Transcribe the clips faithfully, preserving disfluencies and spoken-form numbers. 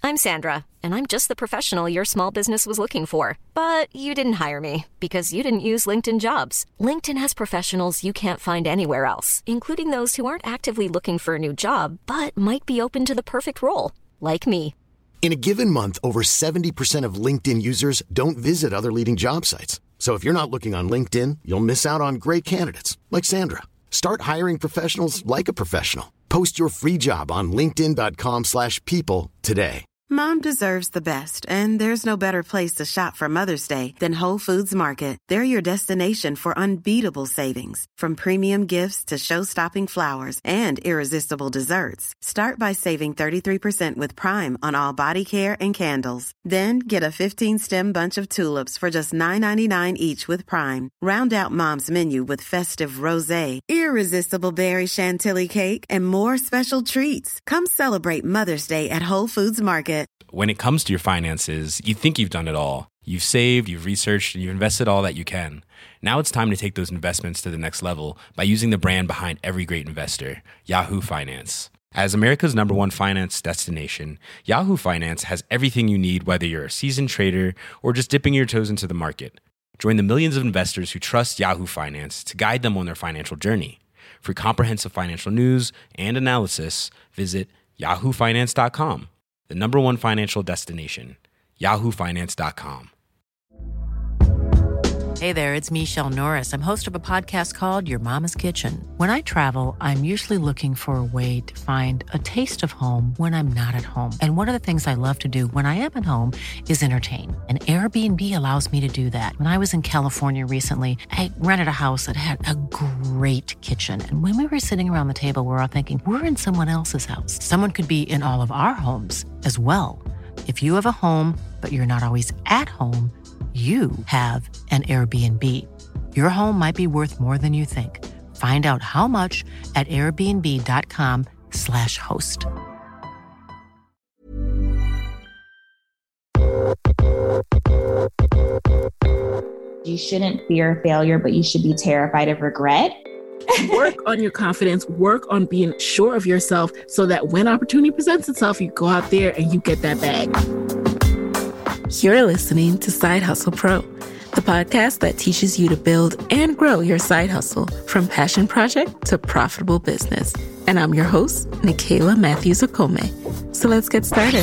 I'm Sandra, and I'm just the professional your small business was looking for. But you didn't hire me because you didn't use LinkedIn Jobs. LinkedIn has professionals you can't find anywhere else, including those who aren't actively looking for a new job, but might be open to the perfect role, like me. In a given month, over seventy percent of LinkedIn users don't visit other leading job sites. So if you're not looking on LinkedIn, you'll miss out on great candidates like Sandra. Start hiring professionals like a professional. Post your free job on linkedin dot com slash people today. Mom deserves the best, and there's no better place to shop for Mother's Day than Whole Foods Market. They're your destination for unbeatable savings, from premium gifts to show-stopping flowers and irresistible desserts. Start by saving thirty-three percent with Prime on all body care and candles. Then get a fifteen-stem bunch of tulips for just nine ninety-nine each with Prime. Round out Mom's menu with festive rosé, irresistible berry chantilly cake, and more special treats. Come celebrate Mother's Day at Whole Foods Market. When it comes to your finances, you think you've done it all. You've saved, you've researched, and you've invested all that you can. Now it's time to take those investments to the next level by using the brand behind every great investor, Yahoo Finance. As America's number one finance destination, Yahoo Finance has everything you need, whether you're a seasoned trader or just dipping your toes into the market. Join the millions of investors who trust Yahoo Finance to guide them on their financial journey. For comprehensive financial news and analysis, visit yahoo finance dot com. The number one financial destination, yahoo finance dot com. Hey there, it's Michelle Norris. I'm host of a podcast called Your Mama's Kitchen. When I travel, I'm usually looking for a way to find a taste of home when I'm not at home. And one of the things I love to do when I am at home is entertain. And Airbnb allows me to do that. When I was in California recently, I rented a house that had a great kitchen. And when we were sitting around the table, we were all thinking, we're in someone else's house. Someone could be in all of our homes as well. If you have a home, but you're not always at home, you have an Airbnb. Your home might be worth more than you think. Find out how much at airbnb dot com slash host. You shouldn't fear failure, but you should be terrified of regret. Work on your confidence, work on being sure of yourself so that when opportunity presents itself, you go out there and you get that bag. You're listening to Side Hustle Pro, the podcast that teaches you to build and grow your side hustle from passion project to profitable business. And I'm your host, Nicaila Matthews Okome. So let's get started.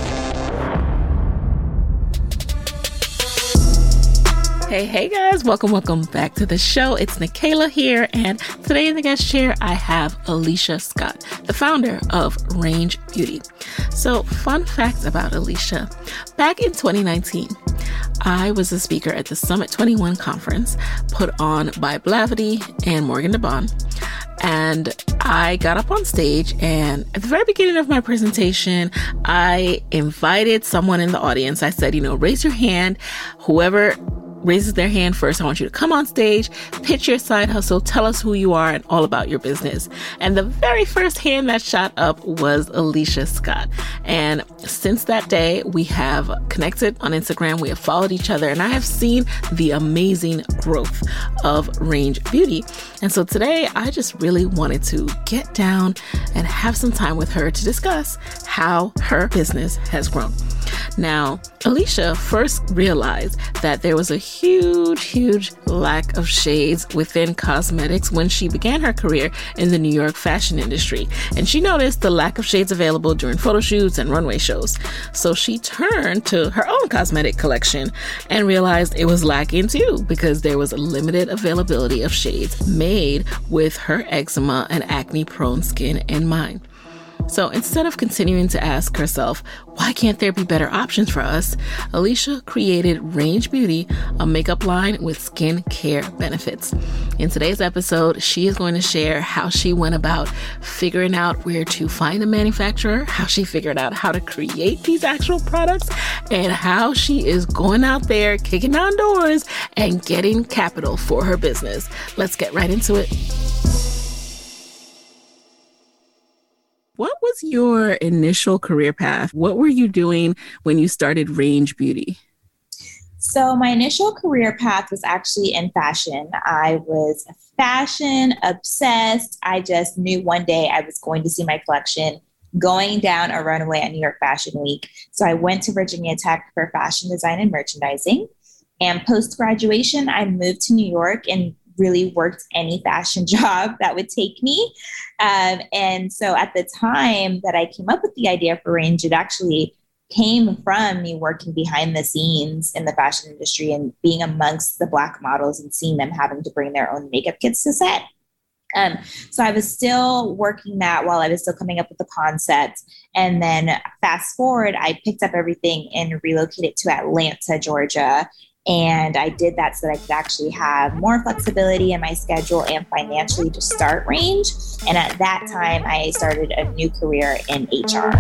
Hey, hey guys, welcome, welcome back to the show. It's Nicaila here, and today in the guest chair, I have Alicia Scott, the founder of Range Beauty. So, fun fact about Alicia. Back in twenty nineteen, I was a speaker at the Summit twenty-one conference put on by Blavity and Morgan DeBon. And I got up on stage, and at the very beginning of my presentation, I invited someone in the audience. I said, you know, raise your hand. Whoever raises their hand first, I want you to come on stage, pitch your side hustle, tell us who you are and all about your business. And the very first hand that shot up was Alicia Scott. And since that day, we have connected on Instagram, we have followed each other, and I have seen the amazing growth of Range Beauty. And so today, I just really wanted to get down and have some time with her to discuss how her business has grown. Now, Alicia first realized that there was a huge, huge lack of shades within cosmetics when she began her career in the New York fashion industry. And she noticed the lack of shades available during photo shoots and runway shows. So she turned to her own cosmetic collection and realized it was lacking too, because there was a limited availability of shades made with her eczema and acne-prone skin in mind. So instead of continuing to ask herself, why can't there be better options for us? Alicia created Range Beauty, a makeup line with skin care benefits. In today's episode, she is going to share how she went about figuring out where to find a manufacturer, how she figured out how to create these actual products, and how she is going out there, kicking down doors, and getting capital for her business. Let's get right into it. What was your initial career path? What were you doing when you started Range Beauty? So my initial career path was actually in fashion. I was fashion obsessed. I just knew one day I was going to see my collection going down a runway at New York Fashion Week. So I went to Virginia Tech for fashion design and merchandising. And post-graduation, I moved to New York and really worked any fashion job that would take me. Um, and so at the time that I came up with the idea for Range, it actually came from me working behind the scenes in the fashion industry and being amongst the Black models and seeing them having to bring their own makeup kits to set. Um, so I was still working that while I was still coming up with the concept. And then fast forward, I picked up everything and relocated to Atlanta, Georgia. And I did that so that I could actually have more flexibility in my schedule and financially to start Range. And at that time, I started a new career in H R.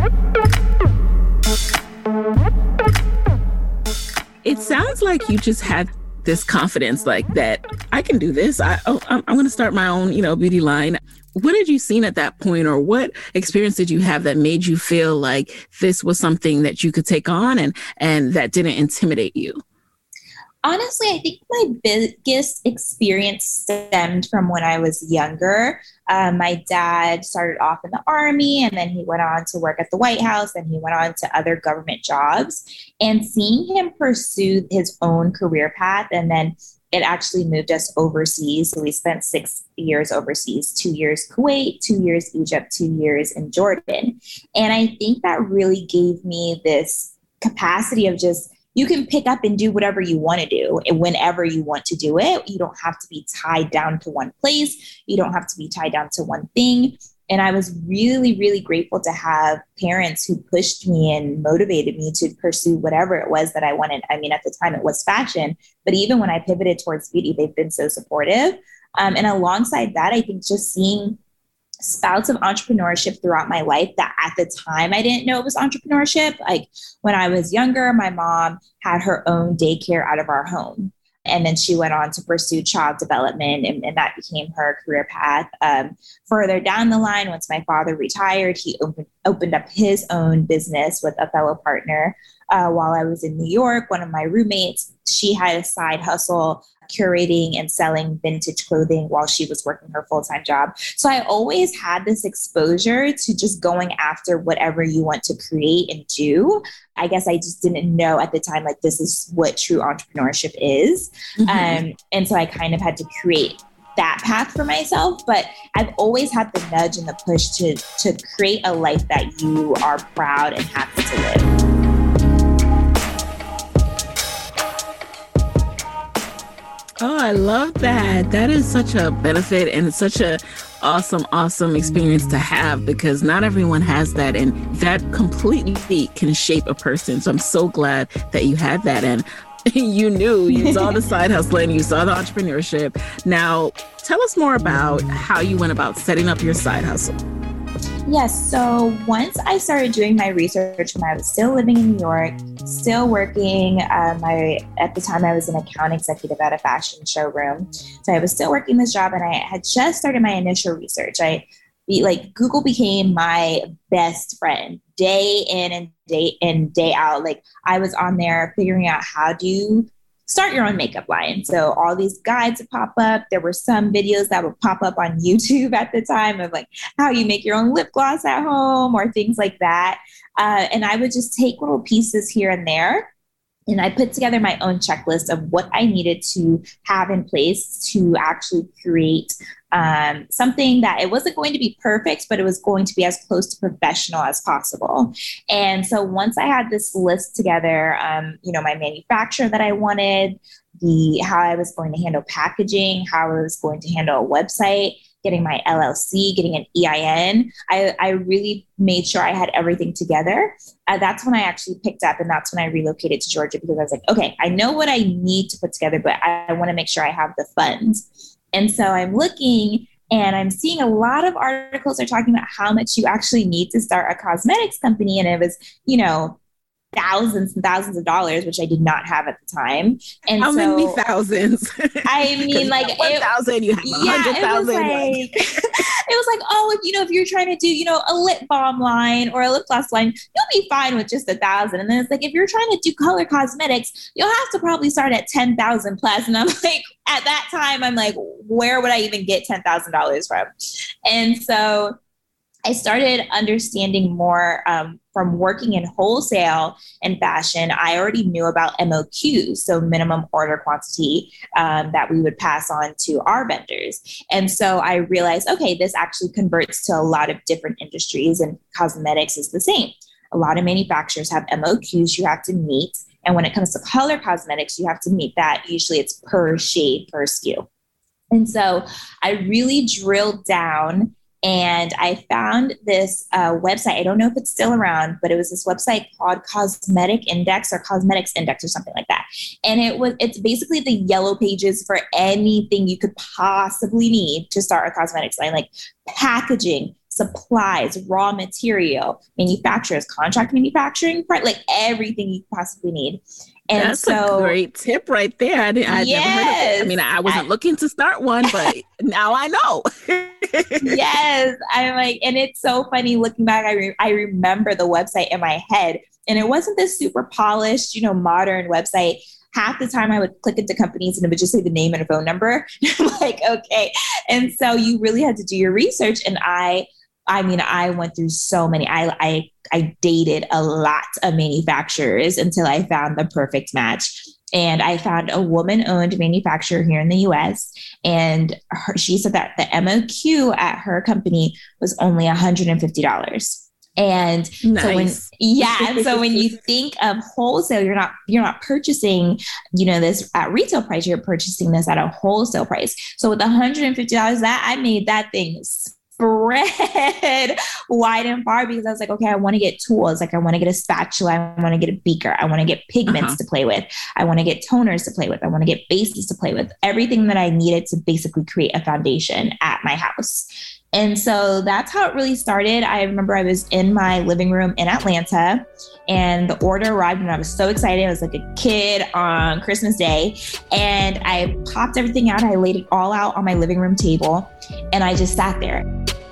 It sounds like you just had this confidence like that I can do this. I, oh, I'm, I'm going to start my own, you know, beauty line. What had you seen at that point, or what experience did you have that made you feel like this was something that you could take on and, and that didn't intimidate you? Honestly, I think my biggest experience stemmed from when I was younger. Um, my dad started off in the Army, and then he went on to work at the White House, and he went on to other government jobs. And seeing him pursue his own career path, and then it actually moved us overseas. So we spent six years overseas, two years Kuwait, two years Egypt, two years in Jordan. And I think that really gave me this capacity of just, you can pick up and do whatever you want to do and whenever you want to do it. You don't have to be tied down to one place. You don't have to be tied down to one thing. And I was really, really grateful to have parents who pushed me and motivated me to pursue whatever it was that I wanted. I mean, at the time it was fashion, but even when I pivoted towards beauty, they've been so supportive. Um, and alongside that, I think just seeing spouts of entrepreneurship throughout my life that at the time I didn't know it was entrepreneurship. Like when I was younger, my mom had her own daycare out of our home. And then she went on to pursue child development, and, and that became her career path. Um, further down the line, once my father retired, he opened, opened up his own business with a fellow partner. Uh, while I was in New York, one of my roommates, she had a side hustle curating and selling vintage clothing while she was working her full-time job. So I always had this exposure to just going after whatever you want to create and do. I guess I just didn't know at the time, like, this is what true entrepreneurship is. Mm-hmm. Um, and so I kind of had to create that path for myself, but I've always had the nudge and the push to, to create a life that you are proud and happy to live. Oh, I love that. That is such a benefit and such a awesome, awesome experience to have, because not everyone has that, and that completely can shape a person. So I'm so glad that you had that, and you knew, you saw the side hustling, you saw the entrepreneurship. Now, tell us more about how you went about setting up your side hustle. Yes. So once I started doing my research when I was still living in New York, still working, um, I, at the time I was an account executive at a fashion showroom. So I was still working this job, and I had just started my initial research. I like Google became my best friend day in and day in, day out. Like I was on there figuring out how do you start your own makeup line. So all these guides would pop up. There were some videos that would pop up on YouTube at the time of like how you make your own lip gloss at home or things like that. Uh, and I would just take little pieces here and there. And I put together my own checklist of what I needed to have in place to actually create um, something that it wasn't going to be perfect, but it was going to be as close to professional as possible. And so once I had this list together, um, you know, my manufacturer that I wanted, the how I was going to handle packaging, how I was going to handle a website, getting my L L C, getting an E I N, I, I really made sure I had everything together. Uh, that's when I actually picked up, and that's when I relocated to Georgia, because I was like, okay, I know what I need to put together, but I, I want to make sure I have the funds. And so I'm looking and I'm seeing a lot of articles are talking about how much you actually need to start a cosmetics company. And it was, you know, thousands and thousands of dollars, which I did not have at the time. And how so, many thousands? I mean, like one thousand, you have yeah, one hundred thousand. It was like, it was like, oh, if you know, if you're trying to do, you know, a lip balm line or a lip gloss line, you'll be fine with just a thousand. And then it's like, if you're trying to do color cosmetics, you'll have to probably start at ten thousand plus. And I'm like, at that time, I'm like, where would I even get ten thousand dollars from? And so I started understanding more um, from working in wholesale and fashion. I already knew about M O Qs, so minimum order quantity, um, that we would pass on to our vendors. And so I realized, okay, this actually converts to a lot of different industries, and cosmetics is the same. A lot of manufacturers have M O Qs you have to meet. And when it comes to color cosmetics, you have to meet that. Usually it's per shade, per S K U. And so I really drilled down, and I found this uh, website. I don't know if it's still around, but it was this website called Cosmetic Index or Cosmetics Index or something like that. And it was, it's basically the yellow pages for anything you could possibly need to start a cosmetics line, like packaging, supplies, raw material, manufacturers, contract manufacturing, part, like everything you possibly need. And that's so, a great tip right there. I didn't, I'd yes, never heard of it. I mean, I wasn't I, looking to start one, but now I know. Yes. I'm like, and it's so funny looking back. I, re- I remember the website in my head, and it wasn't this super polished, you know, modern website. Half the time I would click into companies and it would just say the name and a phone number. I'm like, okay. And so you really had to do your research. And I, I mean, I went through so many, I, I, I dated a lot of manufacturers until I found the perfect match. And I found a woman-owned manufacturer here in the U S. And her, she said that the M O Q at her company was only one hundred fifty dollars. And nice. so when, yeah. And so when you think of wholesale, you're not, you're not purchasing, you know, this at retail price, you're purchasing this at a wholesale price. So with one hundred fifty dollars, that I made that thing spread wide and far, because I was like, okay, I want to get tools. Like I want to get a spatula. I want to get a beaker. I want to get pigments uh-huh. to play with. I want to get toners to play with. I want to get bases to play with. Everything that I needed to basically create a foundation at my house. And so that's how it really started. I remember I was in my living room in Atlanta, and the order arrived, and I was so excited. I was like a kid on Christmas Day, and I popped everything out. I laid it all out on my living room table, and I just sat there.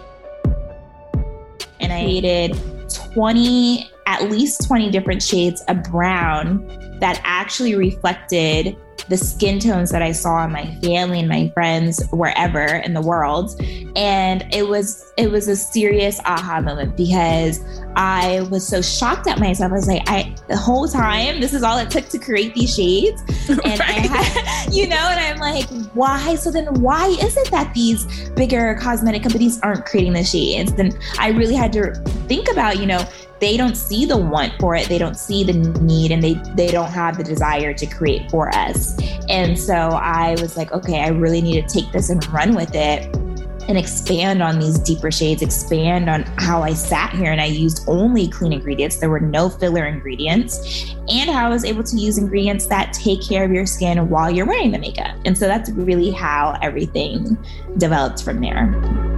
And I created twenty, at least twenty different shades of brown that actually reflected the skin tones that I saw in my family and my friends wherever in the world. And it was, it was a serious aha moment, because I was so shocked at myself. I was like, I, the whole time, this is all it took to create these shades. And right. I had, you know, and I'm like, why? So then why is it that these bigger cosmetic companies aren't creating the shades? Then I really had to think about, you know, they don't see the want for it. They don't see the need, and they, they don't have the desire to create for us. And so I was like, okay, I really need to take this and run with it and expand on these deeper shades, expand on how I sat here and I used only clean ingredients. There were no filler ingredients, and how I was able to use ingredients that take care of your skin while you're wearing the makeup. And so that's really how everything developed from there.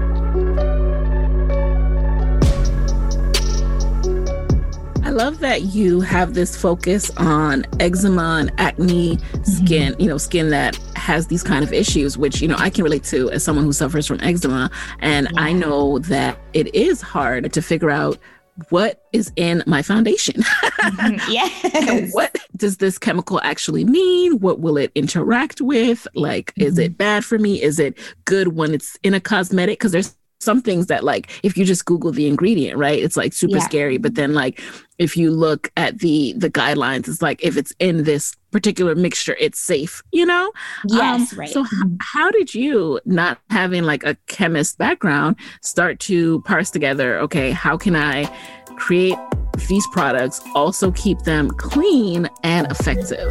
I love that you have this focus on eczema and acne skin, mm-hmm. you know, skin that has these kind of issues, which, you know, I can relate to as someone who suffers from eczema. And yeah. I know that it is hard to figure out what is in my foundation. Mm-hmm. Yes. What does this chemical actually mean? What will it interact with? Like, mm-hmm. is it bad for me? Is it good when it's in a cosmetic? Because there's some things that, like, if you just Google the ingredient, right, it's like super yeah. scary. But then, like, if you look at the the guidelines, it's like, if it's in this particular mixture, it's safe, you know? Yes, um, right. So h- how did you, not having like a chemist background, start to parse together, okay, how can I create these products, also keep them clean and effective?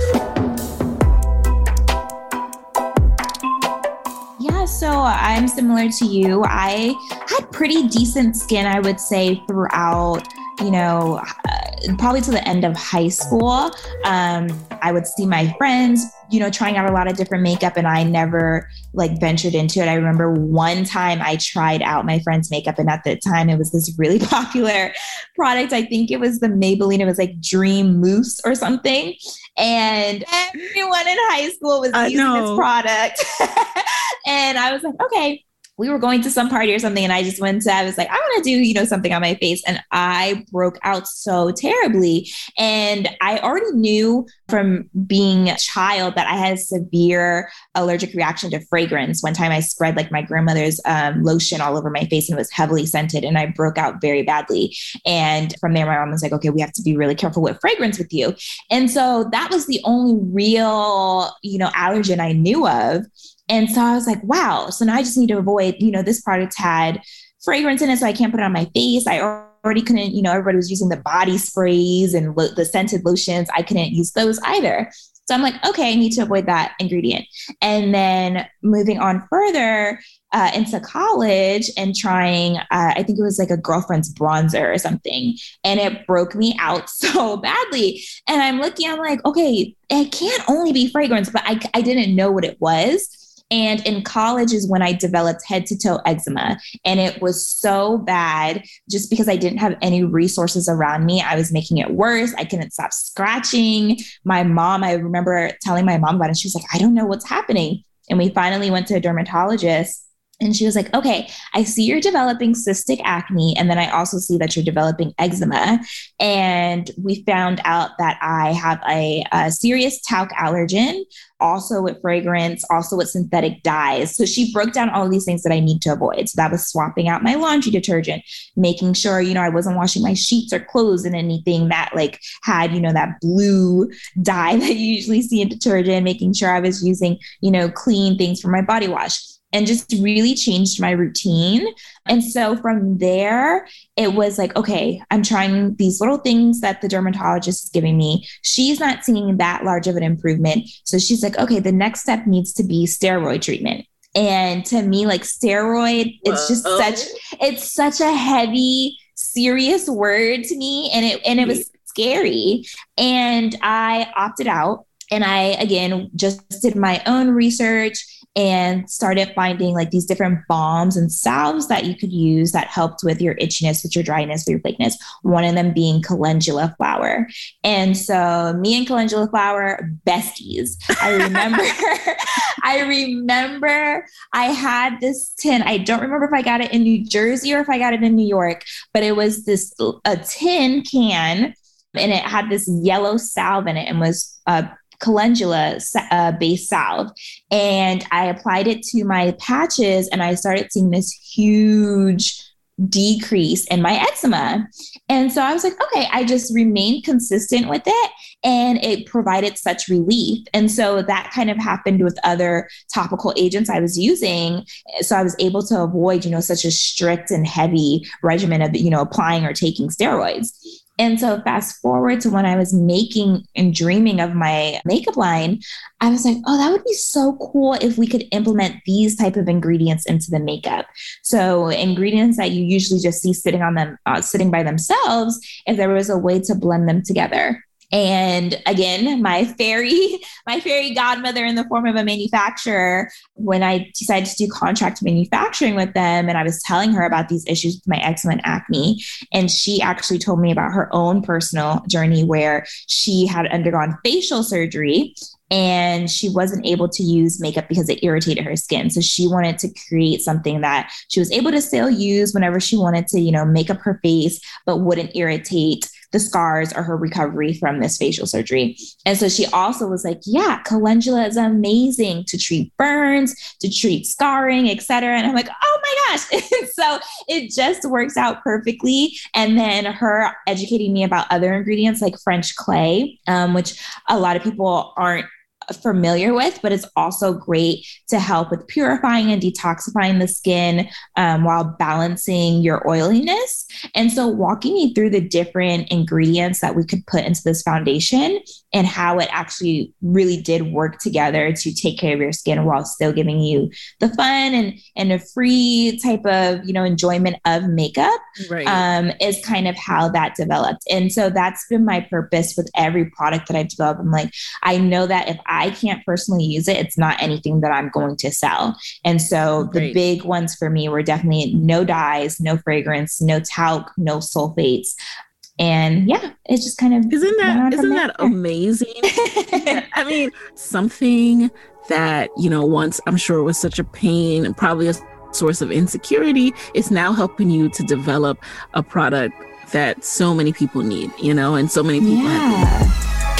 Yeah, so I'm similar to you. I had pretty decent skin, I would say, throughout, you know, uh, probably to the end of high school. Um, I would see my friends, you know, trying out a lot of different makeup, and I never like ventured into it. I remember one time I tried out my friend's makeup, and at the time it was this really popular product. I think it was the Maybelline. It was like Dream Mousse or something. And everyone in high school was I using know. this product. And I was like, okay, we were going to some party or something, and I just went to, I was like, I want to do, you know, something on my face. And I broke out so terribly. And I already knew from being a child that I had a severe allergic reaction to fragrance. One time I spread like my grandmother's um, lotion all over my face, and it was heavily scented, and I broke out very badly. And from there, my mom was like, okay, we have to be really careful with fragrance with you. And so that was the only real, you know, allergen I knew of. And so I was like, wow, so now I just need to avoid, you know, this product had fragrance in it, so I can't put it on my face. I already couldn't, you know, everybody was using the body sprays and lo- the scented lotions. I couldn't use those either. So I'm like, okay, I need to avoid that ingredient. And then moving on further uh, into college and trying, uh, I think it was like a girlfriend's bronzer or something. And it broke me out so badly. And I'm looking, I'm like, okay, it can't only be fragrance, but I, I didn't know what it was. And in college is when I developed head to toe eczema. And it was so bad just because I didn't have any resources around me. I was making it worse. I couldn't stop scratching. My mom, I remember telling my mom about it. And she was like, I don't know what's happening. And we finally went to a dermatologist. And she was like, okay, I see you're developing cystic acne. And then I also see that you're developing eczema. And we found out that I have a, a serious talc allergen, also with fragrance, also with synthetic dyes. So she broke down all of these things that I need to avoid. So that was swapping out my laundry detergent, making sure, you know, I wasn't washing my sheets or clothes in anything that like had, you know, that blue dye that you usually see in detergent, making sure I was using, you know, clean things for my body wash. And just really changed my routine. And so from there, it was like, okay, I'm trying these little things that the dermatologist is giving me. She's not seeing that large of an improvement. So she's like, okay, the next step needs to be steroid treatment. And to me, like steroid, Whoa. it's just such, it's such a heavy, serious word to me. And it, and it was scary. And I opted out. And I, again, just did my own research and started finding like these different balms and salves that you could use that helped with your itchiness, with your dryness, with your flakiness. One of them being calendula flower. And so me and calendula flower, besties. I remember, I remember I had this tin. I don't remember if I got it in New Jersey or if I got it in New York, but it was this a tin can, and it had this yellow salve in it and was uh, calendula uh, based salve. And I applied it to my patches, and I started seeing this huge decrease in my eczema. And so I was like, okay, I just remained consistent with it, and it provided such relief. And so that kind of happened with other topical agents I was using. So I was able to avoid, you know, such a strict and heavy regimen of, you know, applying or taking steroids. And so fast forward to when I was making and dreaming of my makeup line, I was like, oh, that would be so cool if we could implement these type of ingredients into the makeup. So ingredients that you usually just see sitting on them, uh, sitting by themselves, if there was a way to blend them together. And again, my fairy, my fairy godmother in the form of a manufacturer, when I decided to do contract manufacturing with them, and I was telling her about these issues with my eczema and acne, and she actually told me about her own personal journey where she had undergone facial surgery and she wasn't able to use makeup because it irritated her skin. So she wanted to create something that she was able to still use whenever she wanted to, you know, make up her face, but wouldn't irritate the scars or her recovery from this facial surgery. And so she also was like, yeah, calendula is amazing to treat burns, to treat scarring, et cetera. And I'm like, oh my gosh. So it just works out perfectly. And then her educating me about other ingredients like French clay, um, which a lot of people aren't familiar with, but it's also great to help with purifying and detoxifying the skin um, while balancing your oiliness. And so walking me through the different ingredients that we could put into this foundation and how it actually really did work together to take care of your skin while still giving you the fun and, and a free type of, you know, enjoyment of makeup, right. um, is kind of how that developed. And so that's been my purpose with every product that I've developed. I'm like, I know that if I can't personally use it, it's not anything that I'm going to sell. And so the right. big ones for me were definitely no dyes, no fragrance, no talc, no sulfates. And yeah, it's just kind of isn't that isn't that amazing? I mean, something that, you know, once I'm sure was such a pain and probably a source of insecurity, it's now helping you to develop a product that so many people need, you know, and so many people yeah. have.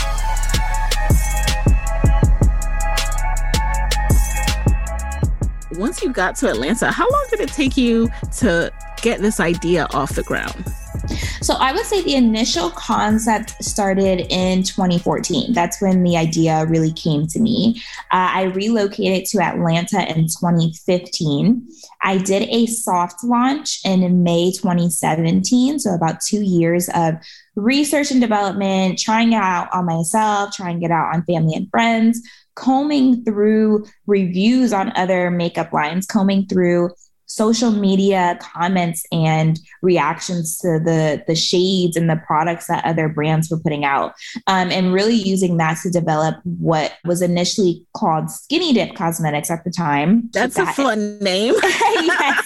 Once you got to Atlanta, how long did it take you to get this idea off the ground? So I would say the initial concept started in twenty fourteen. That's when the idea really came to me. Uh, I relocated to Atlanta in twenty fifteen. I did a soft launch in May twenty seventeen. So about two years of research and development, trying it out on myself, trying it out on family and friends, combing through reviews on other makeup lines, combing through social media comments and reactions to the, the shades and the products that other brands were putting out. Um, and really using that to develop what was initially called Skinny Dip Cosmetics at the time. That's that, a fun name. Yes.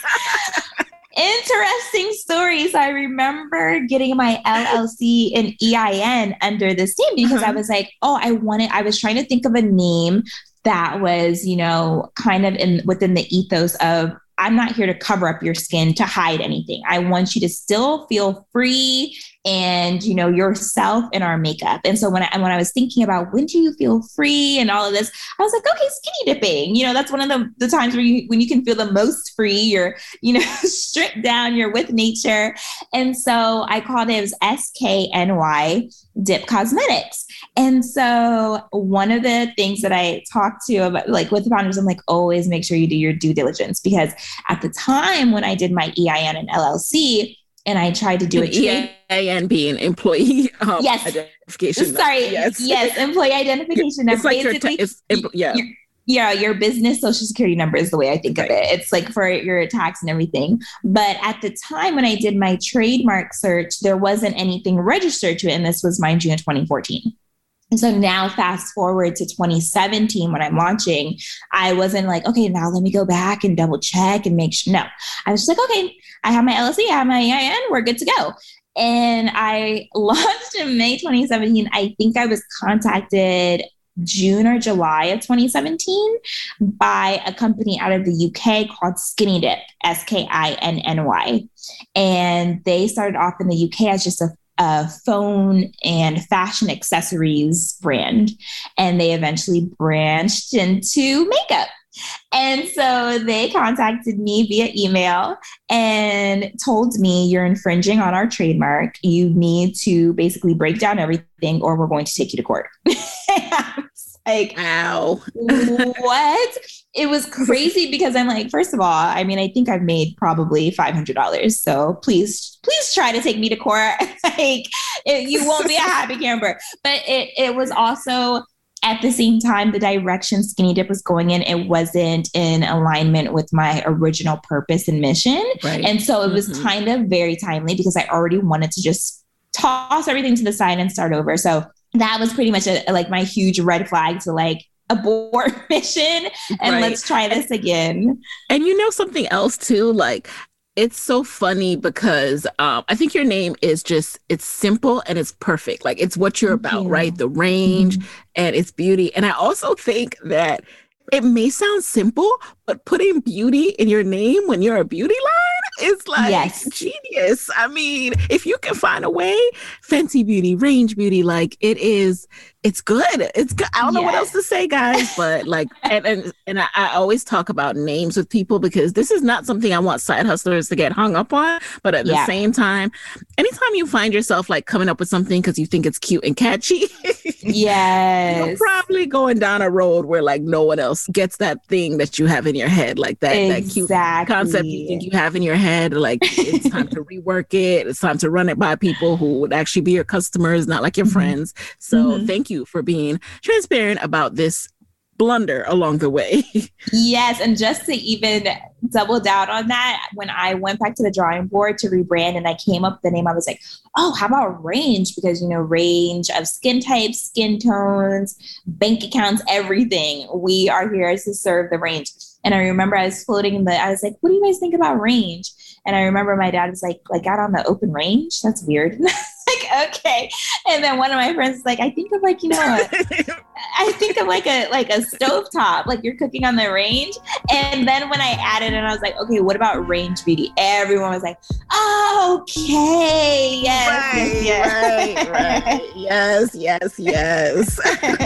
Interesting stories. I remember getting my L L C and E I N under this name because uh-huh. I was like, oh, I wanted, I was trying to think of a name that was, you know, kind of in within the ethos of, I'm not here to cover up your skin to hide anything. I want you to still feel free and, you know, yourself in our makeup. And so when I, when I was thinking about when do you feel free and all of this, I was like, okay, skinny dipping. You know, that's one of the, the times where you, when you can feel the most free, you're, you know, stripped down, you're with nature. And so I called it, it was S K N Y Dip Cosmetics. And so one of the things that I talked to about, like with the founders, I'm like, always make sure you do your due diligence, because at the time when I did my E I N and L L C, and I tried to do it. E I N being employee um, yes. identification. Sorry. Yes. yes. Employee identification. It's like your, t- it's, yeah. Your, yeah. Your business social security number is the way I think right. of it. It's like for your tax and everything. But at the time when I did my trademark search, there wasn't anything registered to it. And this was, mind you, in twenty fourteen. And so now fast forward to twenty seventeen, when I'm launching, I wasn't like, okay, now let me go back and double check and make sure. No, I was just like, okay, I have my L L C, I have my E I N, we're good to go. And I launched in May twenty seventeen. I think I was contacted June or July of twenty seventeen by a company out of the U K called Skinny Dip, S K I N N Y. And they started off in the U K as just a a phone and fashion accessories brand. And they eventually branched into makeup. And so they contacted me via email and told me, you're infringing on our trademark. You need to basically break down everything or we're going to take you to court. Like, ow. What? It was crazy because I'm like, first of all, I mean, I think I've made probably five hundred dollars. So please, please try to take me to court. Like, it, you won't be a happy camper. But it, it was also at the same time, the direction Skinny Dip was going in, it wasn't in alignment with my original purpose and mission. Right. And so it was mm-hmm. kind of very timely because I already wanted to just toss everything to the side and start over. So that was pretty much a, like my huge red flag to like abort mission and right. let's try this again. And you know something else too, like it's so funny because um, I think your name is just, it's simple and it's perfect. Like it's what you're Thank about, you. Right? The range mm-hmm. and it's beauty. And I also think that it may sound simple, but putting beauty in your name when you're a beauty line is like yes. genius. I mean, if you can find a way, Fenty Beauty, Range Beauty, like it is, it's good. It's good. I don't yes. know what else to say, guys, but like, and and, and I, I always talk about names with people because this is not something I want side hustlers to get hung up on. But at yeah. the same time, anytime you find yourself like coming up with something because you think it's cute and catchy, yes, you're probably going down a road where like no one else gets that thing that you have in your head, like that, exactly. that cute concept you think you have in your head. Like it's time to rework it. It's time to run it by people who would actually be your customers, not like your mm-hmm. friends. So mm-hmm. thank you for being transparent about this blunder along the way. Yes. And just to even double down on that, when I went back to the drawing board to rebrand and I came up with the name, I was like, oh, how about range? Because, you know, range of skin types, skin tones, bank accounts, everything. We are here to serve the range. And I remember I was floating in the, I was like, what do you guys think about range? And I remember my dad was like, like out on the open range? That's weird. Like, okay. And then one of my friends is like, I think of like, you know, a, I think of like a like a stovetop, like you're cooking on the range. And then when I added it, I was like, okay, what about Range Beauty? Everyone was like, oh, okay, yes, right, yes, yes. Right, right. Yes, yes, yes.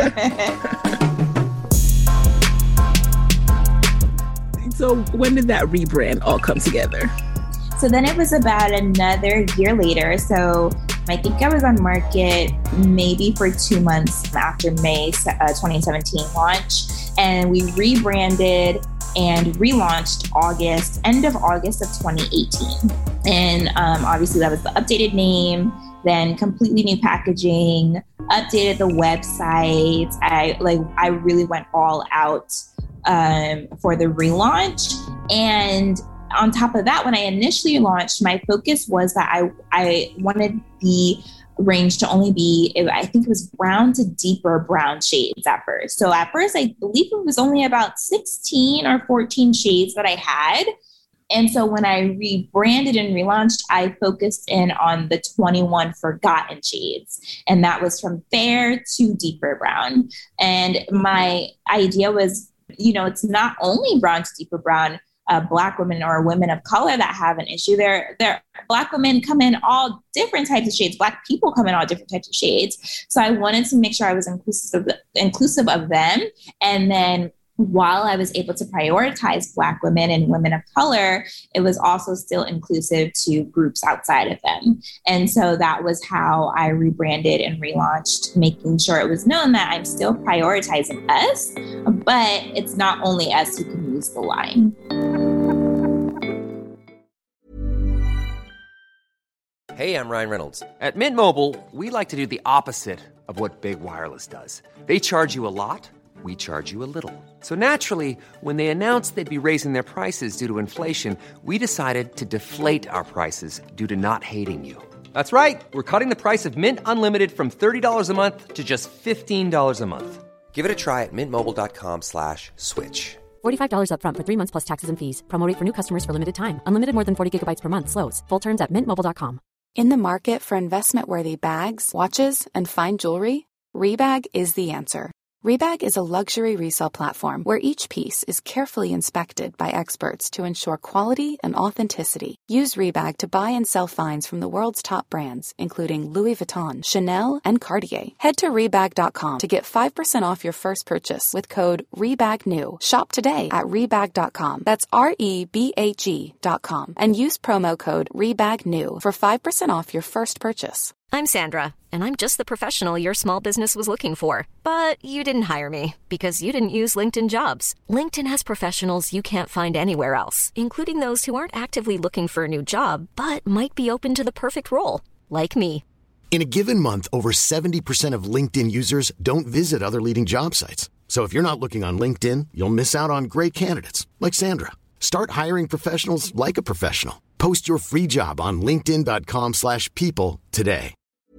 So when did that rebrand all come together? So then it was about another year later. So I think I was on market maybe for two months after May uh, twenty seventeen launch. And we rebranded and relaunched August, end of August of twenty eighteen. And um, obviously that was the updated name, then completely new packaging, updated the website. I like, I really went all out um, for the relaunch. And on top of that, when I initially launched, my focus was that I, I wanted the range to only be, I think it was brown to deeper brown shades at first. So at first, I believe it was only about sixteen or fourteen shades that I had. And so when I rebranded and relaunched, I focused in on the twenty-one forgotten shades. And that was from fair to deeper brown. And my idea was, you know, it's not only brown to deeper brown, Uh, Black women or women of color that have an issue. There, there, Black women come in all different types of shades. Black people come in all different types of shades. So I wanted to make sure I was inclusive, inclusive of them. And then while I was able to prioritize Black women and women of color, it was also still inclusive to groups outside of them. And so that was how I rebranded and relaunched, making sure it was known that I'm still prioritizing us, but it's not only us who can use the line. Hey, I'm Ryan Reynolds. At Mint Mobile, we like to do the opposite of what Big Wireless does. They charge you a lot. We charge you a little. So naturally, when they announced they'd be raising their prices due to inflation, we decided to deflate our prices due to not hating you. That's right. We're cutting the price of Mint Unlimited from thirty dollars a month to just fifteen dollars a month. Give it a try at mintmobile.com slash switch. forty-five dollars up front for three months plus taxes and fees. Promo rate for new customers for limited time. Unlimited more than forty gigabytes per month slows. Full terms at mint mobile dot com. In the market for investment-worthy bags, watches, and fine jewelry, Rebag is the answer. Rebag is a luxury resale platform where each piece is carefully inspected by experts to ensure quality and authenticity. Use Rebag to buy and sell finds from the world's top brands, including Louis Vuitton, Chanel, and Cartier. Head to Rebag dot com to get five percent off your first purchase with code REBAGNEW. Shop today at Rebag dot com. That's R E B A G dot com. And use promo code REBAGNEW for five percent off your first purchase. I'm Sandra, and I'm just the professional your small business was looking for. But you didn't hire me because you didn't use LinkedIn Jobs. LinkedIn has professionals you can't find anywhere else, including those who aren't actively looking for a new job, but might be open to the perfect role, like me. In a given month, over seventy percent of LinkedIn users don't visit other leading job sites. So if you're not looking on LinkedIn, you'll miss out on great candidates like Sandra. Start hiring professionals like a professional. Post your free job on linkedin.com slash people today.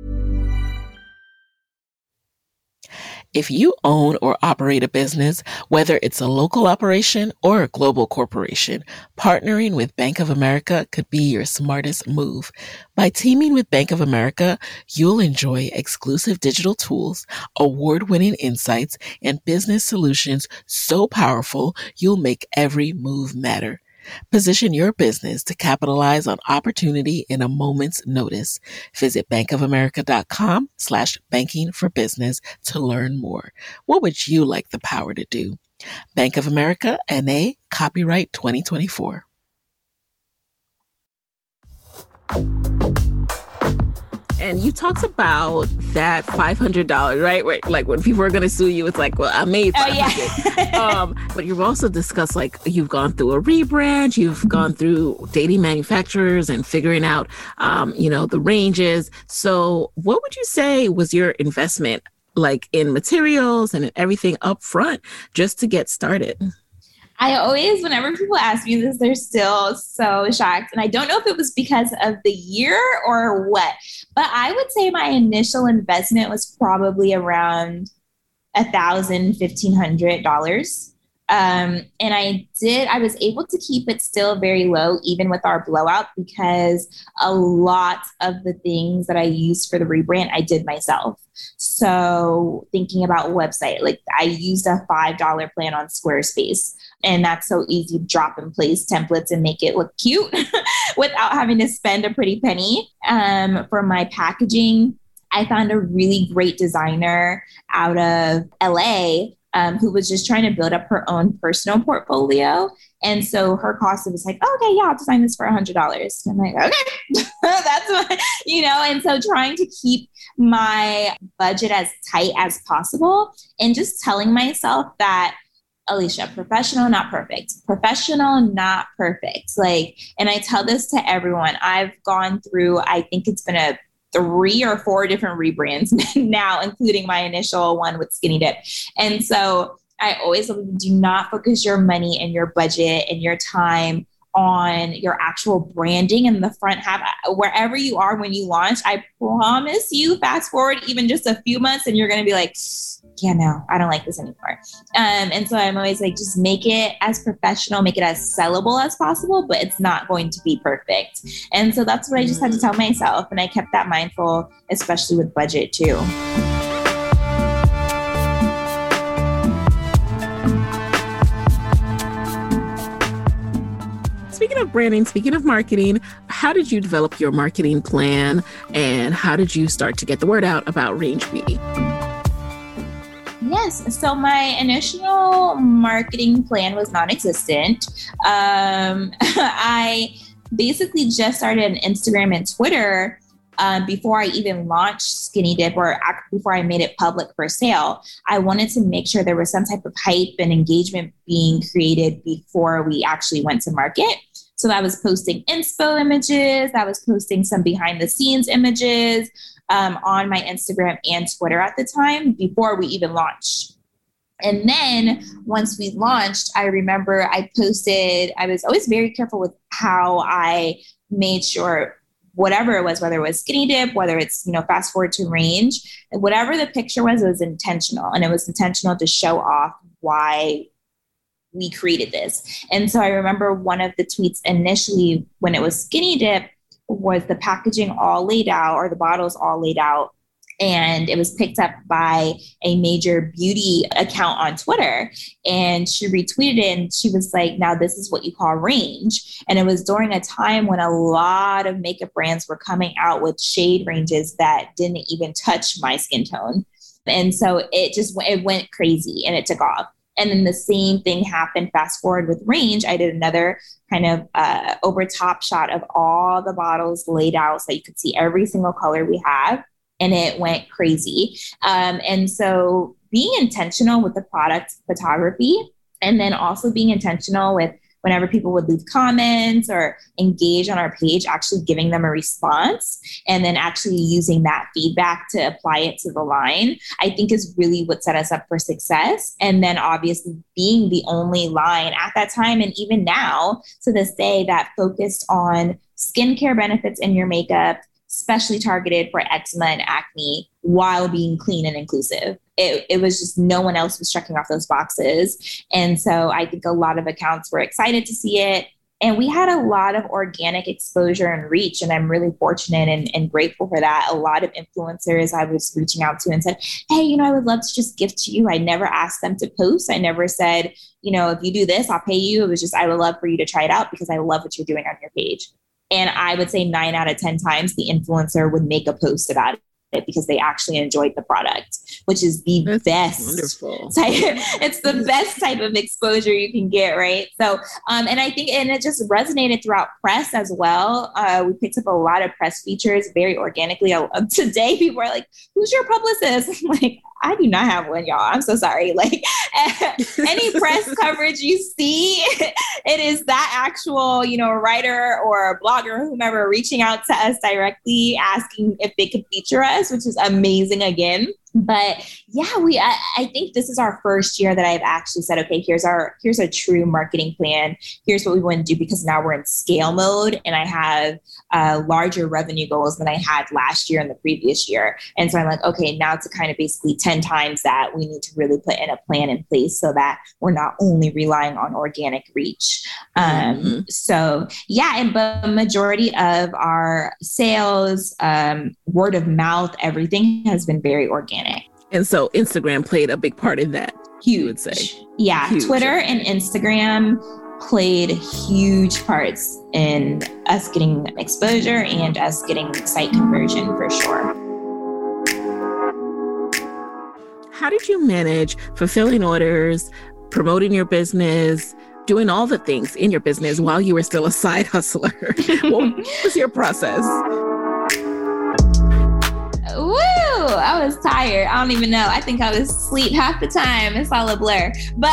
If you own or operate a business, whether it's a local operation or a global corporation, partnering with Bank of America could be your smartest move. By teaming with Bank of America, you'll enjoy exclusive digital tools, award-winning insights, and business solutions so powerful you'll make every move matter. Position your business to capitalize on opportunity in a moment's notice. Visit bankofamerica.com slash banking for business to learn more. What would you like the power to do? Bank of America, N A, copyright twenty twenty-four. And you talked about that five hundred dollars, right? Where, like when people are going to sue you, it's like, well, I made five hundred dollars. Oh, yeah. um, but you've also discussed, like, you've gone through a rebrand, you've mm-hmm. gone through dating manufacturers and figuring out, um, you know, the ranges. So what would you say was your investment, like in materials and in everything up front just to get started? I always, whenever people ask me this, they're still so shocked. And I don't know if it was because of the year or what, but I would say my initial investment was probably around a thousand, fifteen hundred dollars. Um, and I did, I was able to keep it still very low, even with our blowout, because a lot of the things that I used for the rebrand, I did myself. So thinking about website, like I used a five dollar plan on Squarespace, and that's so easy to drop and place templates and make it look cute without having to spend a pretty penny. Um, for my packaging, I found a really great designer out of L A um, who was just trying to build up her own personal portfolio. And so her cost was like, oh, okay, yeah, I'll design this for a hundred dollars. I'm like, okay, that's what, you know, and so trying to keep my budget as tight as possible and just telling myself that, Alicia, professional, not perfect, professional, not perfect. Like, and I tell this to everyone. I've gone through, I think it's been a three or four different rebrands now, including my initial one with Skinny Dip. And so I always do not focus your money and your budget and your time on your actual branding in the front half. Wherever you are when you launch, I promise you, fast forward even just a few months and you're going to be like, yeah, no, I don't like this anymore. Um, and so I'm always like, just make it as professional, make it as sellable as possible, but it's not going to be perfect. And so that's what I just had to tell myself. And I kept that mindful, especially with budget too. Speaking of branding, speaking of marketing, how did you develop your marketing plan and how did you start to get the word out about Range Beauty? Yes. So my initial marketing plan was non-existent. Um, I basically just started an Instagram and Twitter um, before I even launched Skinny Dip or before I made it public for sale. I wanted to make sure there was some type of hype and engagement being created before we actually went to market. So I was posting inspo images, I was posting some behind the scenes images um, on my Instagram and Twitter at the time before we even launched. And then once we launched, I remember I posted, I was always very careful with how I made sure whatever it was, whether it was Skinny Dip, whether it's, you know, fast forward to Range, whatever the picture was, it was intentional. And it was intentional to show off why we created this. And so I remember one of the tweets initially when it was Skinny Dip was the packaging all laid out or the bottles all laid out. And it was picked up by a major beauty account on Twitter. And she retweeted it and she was like, now this is what you call range. And it was during a time when a lot of makeup brands were coming out with shade ranges that didn't even touch my skin tone. And so it just it went crazy and it took off. And then the same thing happened fast forward with Range. I did another kind of uh, over top shot of all the bottles laid out so you could see every single color we have. And it went crazy. Um, and so being intentional with the product photography and then also being intentional with whenever people would leave comments or engage on our page, actually giving them a response and then actually using that feedback to apply it to the line, I think is really what set us up for success. And then obviously being the only line at that time and even now to this day that focused on skincare benefits in your makeup, especially targeted for eczema and acne while being clean and inclusive. It, it was just no one else was checking off those boxes. And so I think a lot of accounts were excited to see it. And we had a lot of organic exposure and reach. And I'm really fortunate and, and grateful for that. A lot of influencers I was reaching out to and said, hey, you know, I would love to just gift to you. I never asked them to post. I never said, you know, if you do this, I'll pay you. It was just, I would love for you to try it out because I love what you're doing on your page. And I would say nine out of ten times the influencer would make a post about it because they actually enjoyed the product, which is the That's best. Wonderful. Type, it's the best type of exposure you can get, right? So, um, and I think, and it just resonated throughout press as well. Uh, we picked up a lot of press features very organically. Uh, today, people are like, who's your publicist? I'm like, I do not have one, y'all. I'm so sorry. Like any press coverage you see, it is that actual, you know, writer or blogger, whomever reaching out to us directly, asking if they could feature us, which is amazing again. But yeah, we, I, I think this is our first year that I've actually said, okay, here's our, here's a true marketing plan. Here's what we want to do, because now we're in scale mode and I have uh, larger revenue goals than I had last year and the previous year. And so I'm like, okay, now to kind of basically ten times that, we need to really put in a plan in place so that we're not only relying on organic reach. Um, mm-hmm. So yeah, and but majority of our sales, um, word of mouth, everything has been very organic. And so Instagram played a big part in that, huge. You would say. Yeah, huge. Twitter and Instagram played huge parts in us getting exposure and us getting site conversion for sure. How did you manage fulfilling orders, promoting your business, doing all the things in your business while you were still a side hustler? What was your process? Woo! I was tired. I don't even know. I think I was asleep half the time. It's all a blur. But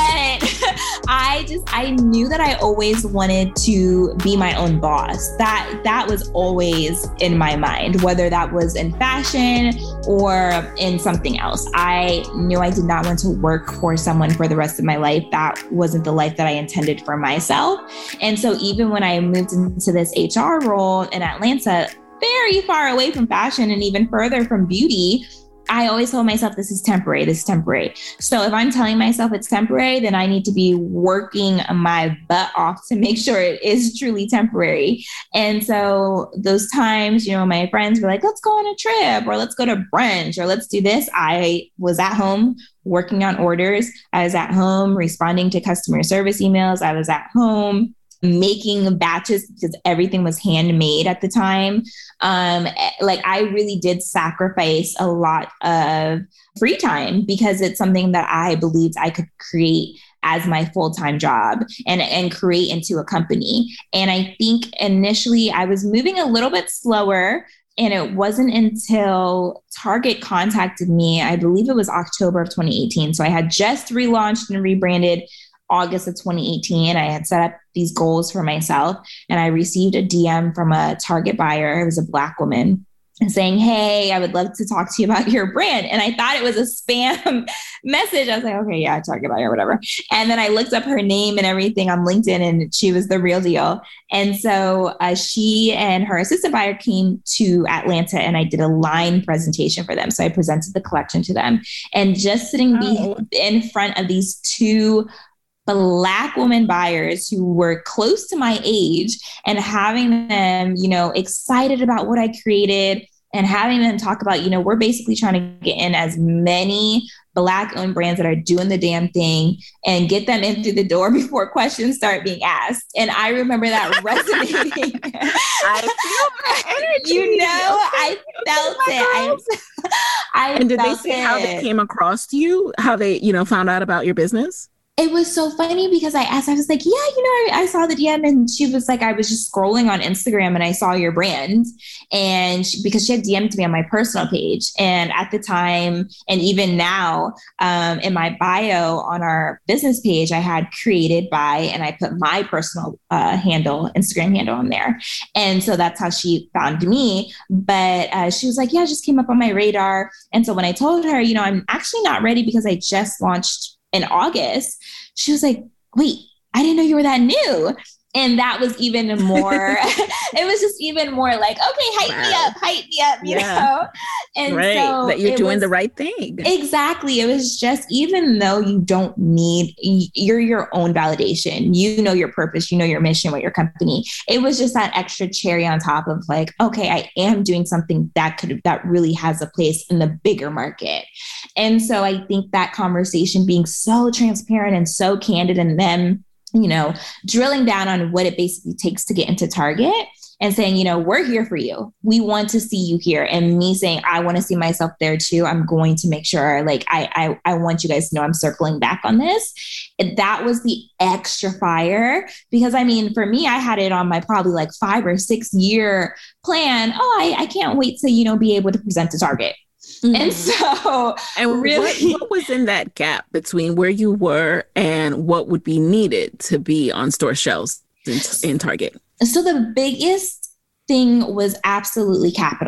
I just, I knew that I always wanted to be my own boss. That, that was always in my mind, whether that was in fashion or in something else. I knew I did not want to work for someone for the rest of my life. That wasn't the life that I intended for myself. And so even when I moved into this H R role in Atlanta, very far away from fashion and even further from beauty, I always told myself, this is temporary, this is temporary. So if I'm telling myself it's temporary, then I need to be working my butt off to make sure it is truly temporary. And so those times, you know, my friends were like, let's go on a trip, or let's go to brunch, or let's do this. I was at home working on orders. I was at home responding to customer service emails. I was at home making batches because everything was handmade at the time. Um, like I really did sacrifice a lot of free time because it's something that I believed I could create as my full-time job and, and create into a company. And I think initially I was moving a little bit slower. And it wasn't until Target contacted me, I believe it was October of twenty eighteen. So I had just relaunched and rebranded August of twenty eighteen. I had set up these goals for myself and I received a D M from a Target buyer. It was a Black woman and saying, hey, I would love to talk to you about your brand. And I thought it was a spam message. I was like, okay, yeah, Target buyer, whatever. And then I looked up her name and everything on LinkedIn and she was the real deal. And so uh, she and her assistant buyer came to Atlanta and I did a line presentation for them. So I presented the collection to them and just sitting oh. in front of these two Black women buyers who were close to my age and having them, you know, excited about what I created and having them talk about, you know, we're basically trying to get in as many Black owned brands that are doing the damn thing and get them in through the door before questions start being asked. And I remember that resonating. I feel that energy. You know, I felt oh it. I, I and did felt they say it. how they came across to you? How they, you know, found out about your business? It was so funny because I asked, I was like, yeah, you know, I, I saw the D M and she was like, I was just scrolling on Instagram and I saw your brand. And she, because she had D M'd me on my personal page. And at the time, and even now um, in my bio on our business page, I had created by, and I put my personal uh, handle, Instagram handle on there. And so that's how she found me. But uh, she was like, yeah, it just came up on my radar. And so when I told her, you know, I'm actually not ready because I just launched in August, she was like, wait, I didn't know you were that new. And that was even more, it was just even more like, okay, hype wow. me up, hype me up, you yeah. know? And right. so that you're doing was, the right thing. Exactly. It was just, even though you don't need, you're your own validation, you know your purpose, you know your mission with your company. It was just that extra cherry on top of like, okay, I am doing something that could, that really has a place in the bigger market. And so I think that conversation being so transparent and so candid and them, you know, drilling down on what it basically takes to get into Target and saying, you know, we're here for you. We want to see you here. And me saying, I want to see myself there too. I'm going to make sure, like, I, I, I want you guys to know I'm circling back on this. That was the extra fire because I mean, for me, I had it on my probably like five or six year plan. Oh, I, I can't wait to, you know, be able to present to Target. Mm-hmm. And so and really, what, what was in that gap between where you were and what would be needed to be on store shelves in, in Target? So the biggest thing was absolutely capital.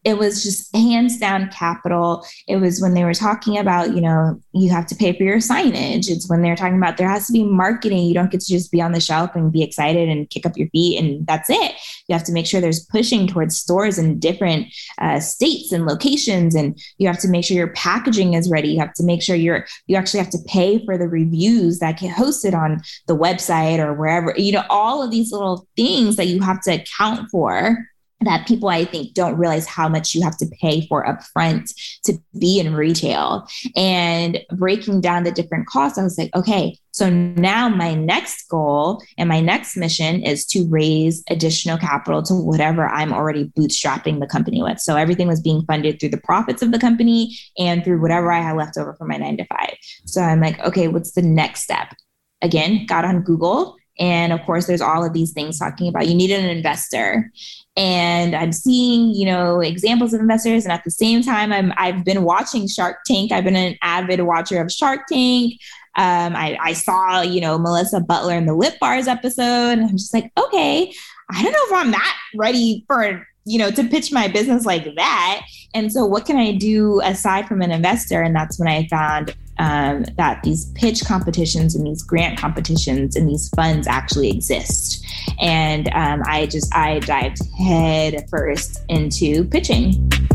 it was just hands down capital. It was when they were talking about, you know, you have to pay for your signage. It's when they're talking about there has to be marketing. You don't get to just be on the shelf and be excited and kick up your feet and that's it. You have to make sure there's pushing towards stores in different uh, states and locations. And you have to make sure your packaging is ready. You have to make sure you're, you actually have to pay for the reviews that get hosted on the website or wherever, you know, all of these little things that you have to account for, that people, I think, don't realize how much you have to pay for upfront to be in retail. And breaking down the different costs, I was like, okay, so now my next goal and my next mission is to raise additional capital to whatever I'm already bootstrapping the company with. So everything was being funded through the profits of the company and through whatever I had left over from my nine to five. So I'm like, okay, what's the next step? Again, got on Google. And of course, there's all of these things talking about you need an investor. And I'm seeing, you know, examples of investors. And at the same time, I'm, I've been watching Shark Tank. I've been an avid watcher of Shark Tank. Um, I, I saw, you know, Melissa Butler in the Lip Bars episode. And I'm just like, okay, I don't know if I'm that ready for, you know, to pitch my business like that. And so what can I do aside from an investor? And that's when I found um, that these pitch competitions and these grant competitions and these funds actually exist. And um, I just, I dived head first into pitching.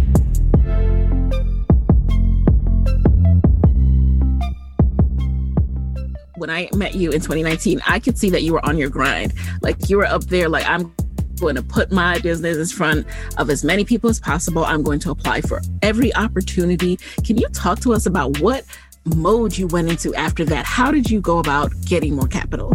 When I met you in twenty nineteen, I could see that you were on your grind. Like you were up there, like I'm going to put my business in front of as many people as possible. I'm going to apply for every opportunity. Can you talk to us about what mode you went into after that? How did you go about getting more capital?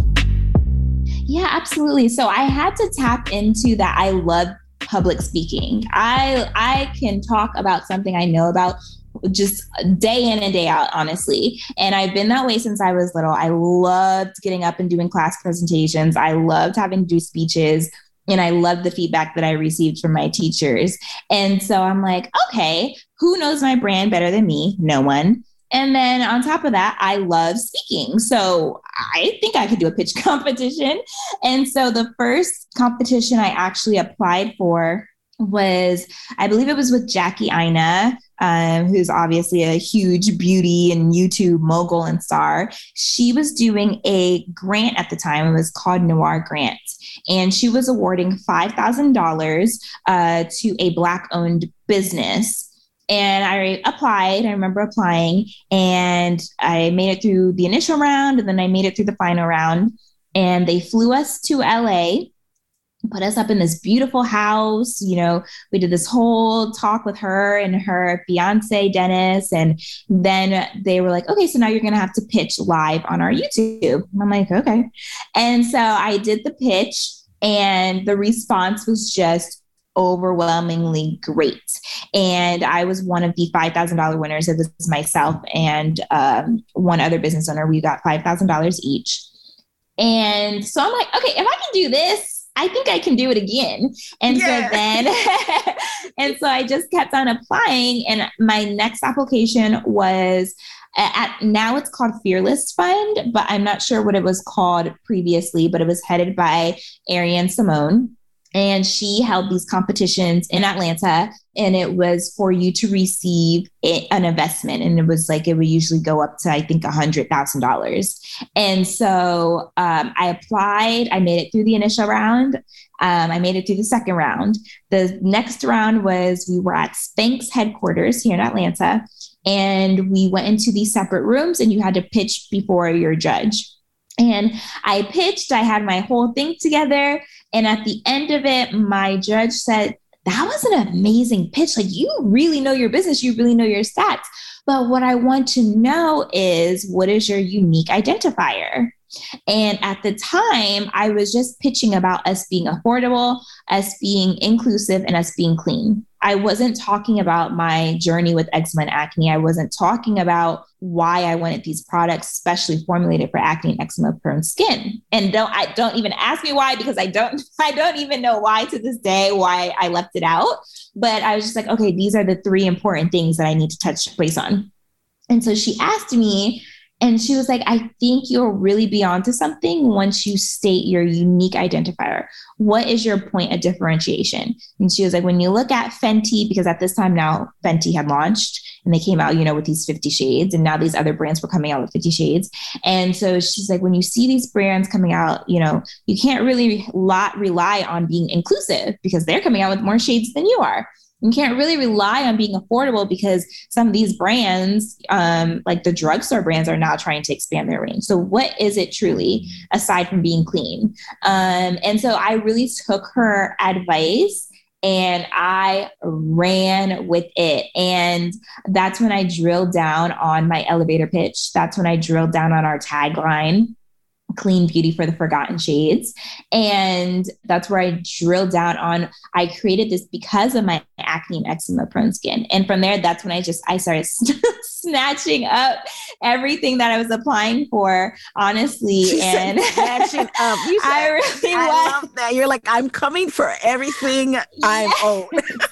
Yeah, absolutely. So I had to tap into that. I love public speaking. I I can talk about something I know about just day in and day out, honestly. And I've been that way since I was little. I loved getting up and doing class presentations. I loved having to do speeches. And I loved the feedback that I received from my teachers. And so I'm like, okay, who knows my brand better than me? No one. And then on top of that, I love speaking. So I think I could do a pitch competition. And so the first competition I actually applied for was, I believe it was with Jackie Aina, um, who's obviously a huge beauty and YouTube mogul and star. She was doing a grant at the time. It was called Noir Grant. And she was awarding five thousand dollars uh, to a Black-owned business. And I applied, I remember applying, and I made it through the initial round, and then I made it through the final round. And they flew us to L A, put us up in this beautiful house. You know, we did this whole talk with her and her fiance, Dennis. And then they were like, okay, so now you're going to have to pitch live on our YouTube. And I'm like, okay. And so I did the pitch, and the response was just overwhelmingly great. And I was one of the five thousand dollars winners. It was myself and um, one other business owner. We got five thousand dollars each. And so I'm like, okay, if I can do this, I think I can do it again. And yeah. so then, and so I just kept on applying. And my next application was at, now it's called Fearless Fund, but I'm not sure what it was called previously, but it was headed by Ariane Simone. And she held these competitions in Atlanta, and it was for you to receive a, an investment. And it was like, it would usually go up to, I think, one hundred thousand dollars. And so um, I applied, I made it through the initial round. Um, I made it through the second round. The next round was, we were at Spanx headquarters here in Atlanta, and we went into these separate rooms, and you had to pitch before your judge. And I pitched, I had my whole thing together. And at the end of it, my judge said, that was an amazing pitch. Like, you really know your business. You really know your stats. But what I want to know is, what is your unique identifier? And at the time, I was just pitching about us being affordable, us being inclusive, and us being clean. I wasn't talking about my journey with eczema and acne. I wasn't talking about why I wanted these products specially formulated for acne and eczema prone skin. And don't I don't even ask me why, because I don't I don't even know why to this day, why I left it out. But I was just like, okay, these are the three important things that I need to touch base on. And so she asked me, And she was like, I think you'll really be onto something once you state your unique identifier. What is your point of differentiation? And she was like, when you look at Fenty, because at this time now Fenty had launched and they came out, you know, with these fifty shades, and now these other brands were coming out with fifty shades. And so she's like, when you see these brands coming out, you know, you can't really lot rely on being inclusive because they're coming out with more shades than you are. You can't really rely on being affordable because some of these brands, um, like the drugstore brands, are now trying to expand their range. So what is it truly aside from being clean? Um, and so I really took her advice and I ran with it. And that's when I drilled down on my elevator pitch. That's when I drilled down on our tagline, Clean Beauty for the Forgotten Shades. And that's where I drilled down on, I created this because of my acne and eczema prone skin. And from there, that's when I just, I started snatching up everything that I was applying for, honestly. She and snatching up. You said, I really I was. love that. You're like, I'm coming for everything I'm owed.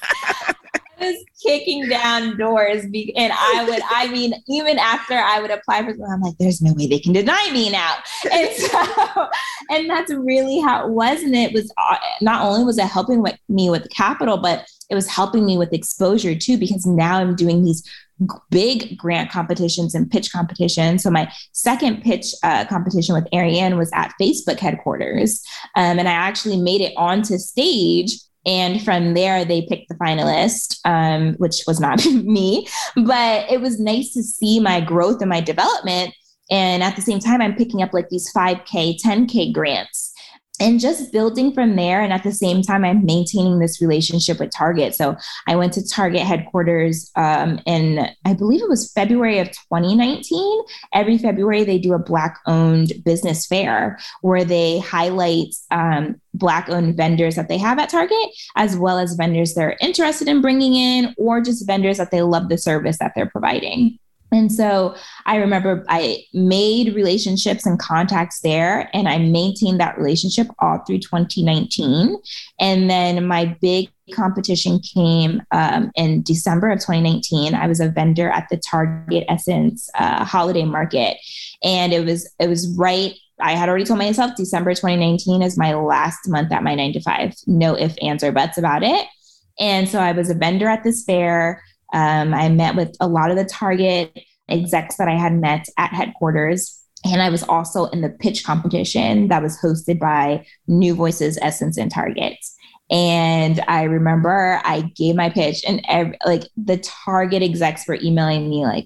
Was kicking down doors be- and I would, I mean, even after I would apply for something, I'm like, there's no way they can deny me now. And so, and that's really how it was. And it was uh, not only was it helping with me with capital, but it was helping me with exposure too, because now I'm doing these big grant competitions and pitch competitions. So my second pitch uh, competition with Ariane was at Facebook headquarters. Um, and I actually made it onto stage. And from there, they picked the finalist, um, which was not me, but it was nice to see my growth and my development. And at the same time, I'm picking up like these five K, ten K grants and just building from there. And at the same time, I'm maintaining this relationship with Target. So I went to Target headquarters um, in, I believe it was February of twenty nineteen. Every February, they do a Black-owned business fair where they highlight um, Black-owned vendors that they have at Target, as well as vendors they're interested in bringing in, or just vendors that they love the service that they're providing. And so I remember I made relationships and contacts there, and I maintained that relationship all through twenty nineteen. And then my big competition came um, in December of twenty nineteen. I was a vendor at the Target Essence uh, holiday market. And it was, it was right. I had already told myself December twenty nineteen is my last month at my nine to five. No ifs, ands, or buts about it. And so I was a vendor at this fair. Um, I met with a lot of the Target execs that I had met at headquarters. And I was also in the pitch competition that was hosted by New Voices, Essence, and Target. And I remember I gave my pitch, and every, like the Target execs were emailing me like,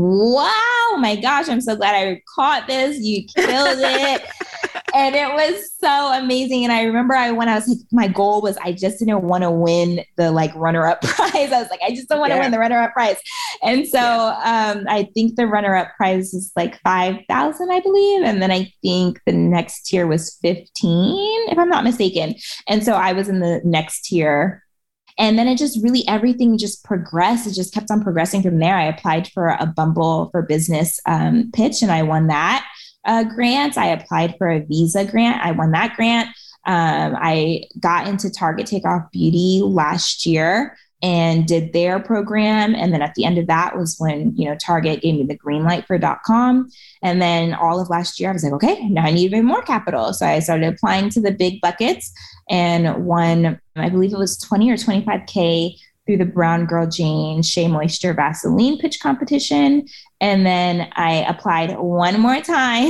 wow, my gosh, I'm so glad I caught this. You killed it. And it was so amazing. And I remember I, when I was like, my goal was, I just didn't want to win the like runner-up prize. I was like, I just don't want to yeah. win the runner-up prize. And so yeah. um, I think the runner-up prize was like five thousand, I believe. And then I think the next tier was fifteen, if I'm not mistaken. And so I was in the next tier. And then it just really, everything just progressed. It just kept on progressing from there. I applied for a Bumble for Business um, pitch, and I won that. Uh, grant. I applied for a Visa grant. I won that grant. Um, I got into Target Takeoff Beauty last year and did their program. And then at the end of that was when, you know, Target gave me the green light for .com. And then all of last year, I was like, okay, now I need even more capital. So I started applying to the big buckets and won, I believe it was twenty or twenty-five K through the Brown Girl Jane Shea Moisture Vaseline pitch competition. And then I applied one more time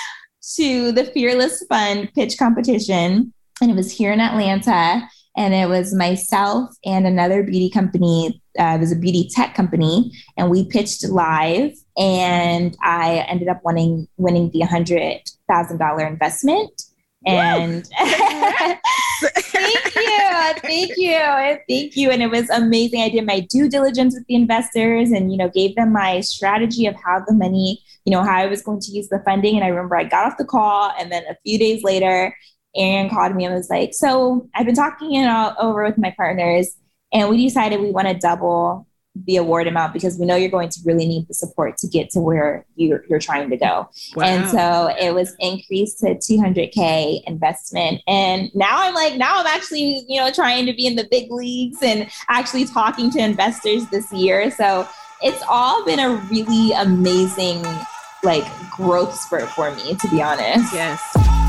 to the Fearless Fund pitch competition. And it was here in Atlanta. And it was myself and another beauty company. Uh, it was a beauty tech company. And we pitched live. And I ended up winning, winning the one hundred thousand dollars investment. And thank you. Thank you. Thank you. And it was amazing. I did my due diligence with the investors and, you know, gave them my strategy of how the money, you know, how I was going to use the funding. And I remember I got off the call, and then a few days later, Aaron called me and was like, so I've been talking it all over with my partners, and we decided we want to double the award amount because we know you're going to really need the support to get to where you're, you're trying to go. Wow. And so it was increased to two hundred K investment. And now I'm like, now I'm actually, you know, trying to be in the big leagues and actually talking to investors this year. So it's all been a really amazing like growth spurt for me, to be honest. Yes.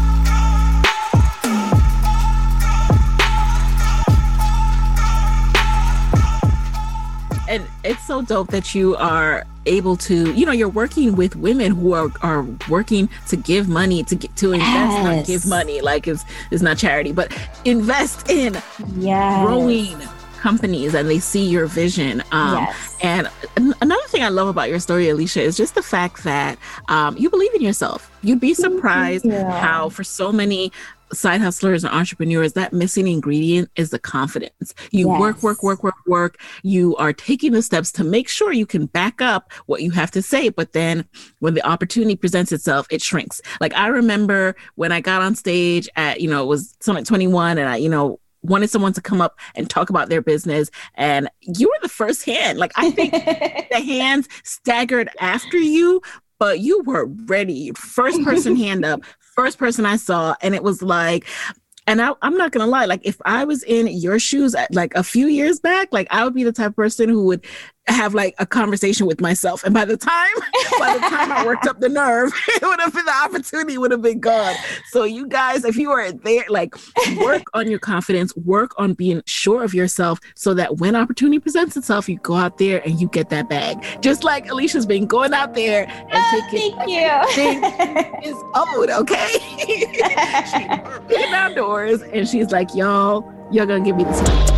And it's so dope that you are able to, you know, you're working with women who are, are working to give money, to get to invest, yes. not give money, like it's, it's not charity, but invest in yes. growing companies, and they see your vision. Um, yes. And another thing I love about your story, Alicia, is just the fact that um, you believe in yourself. You'd be surprised yeah. how for so many side hustlers and entrepreneurs, that missing ingredient is the confidence. You yes. work, work, work, work, work. You are taking the steps to make sure you can back up what you have to say. But then when the opportunity presents itself, it shrinks. Like I remember when I got on stage at, you know, it was Summit twenty-one, and I, you know, wanted someone to come up and talk about their business. And you were the first hand. Like I think the hands staggered after you, but you were ready. First person hand up. First person I saw, and it was like, and I, I'm not going to lie, like if I was in your shoes at, like a few years back, like I would be the type of person who would have like a conversation with myself. And by the time, by the time I worked up the nerve, it would have been, the opportunity would have been gone. So you guys, if you are there, like work on your confidence, work on being sure of yourself so that when opportunity presents itself, you go out there and you get that bag. Just like Alicia's been going out there and oh, taking thank you. Thing is owed, okay? She's getting outdoors and she's like, y'all, y'all gonna give me this money.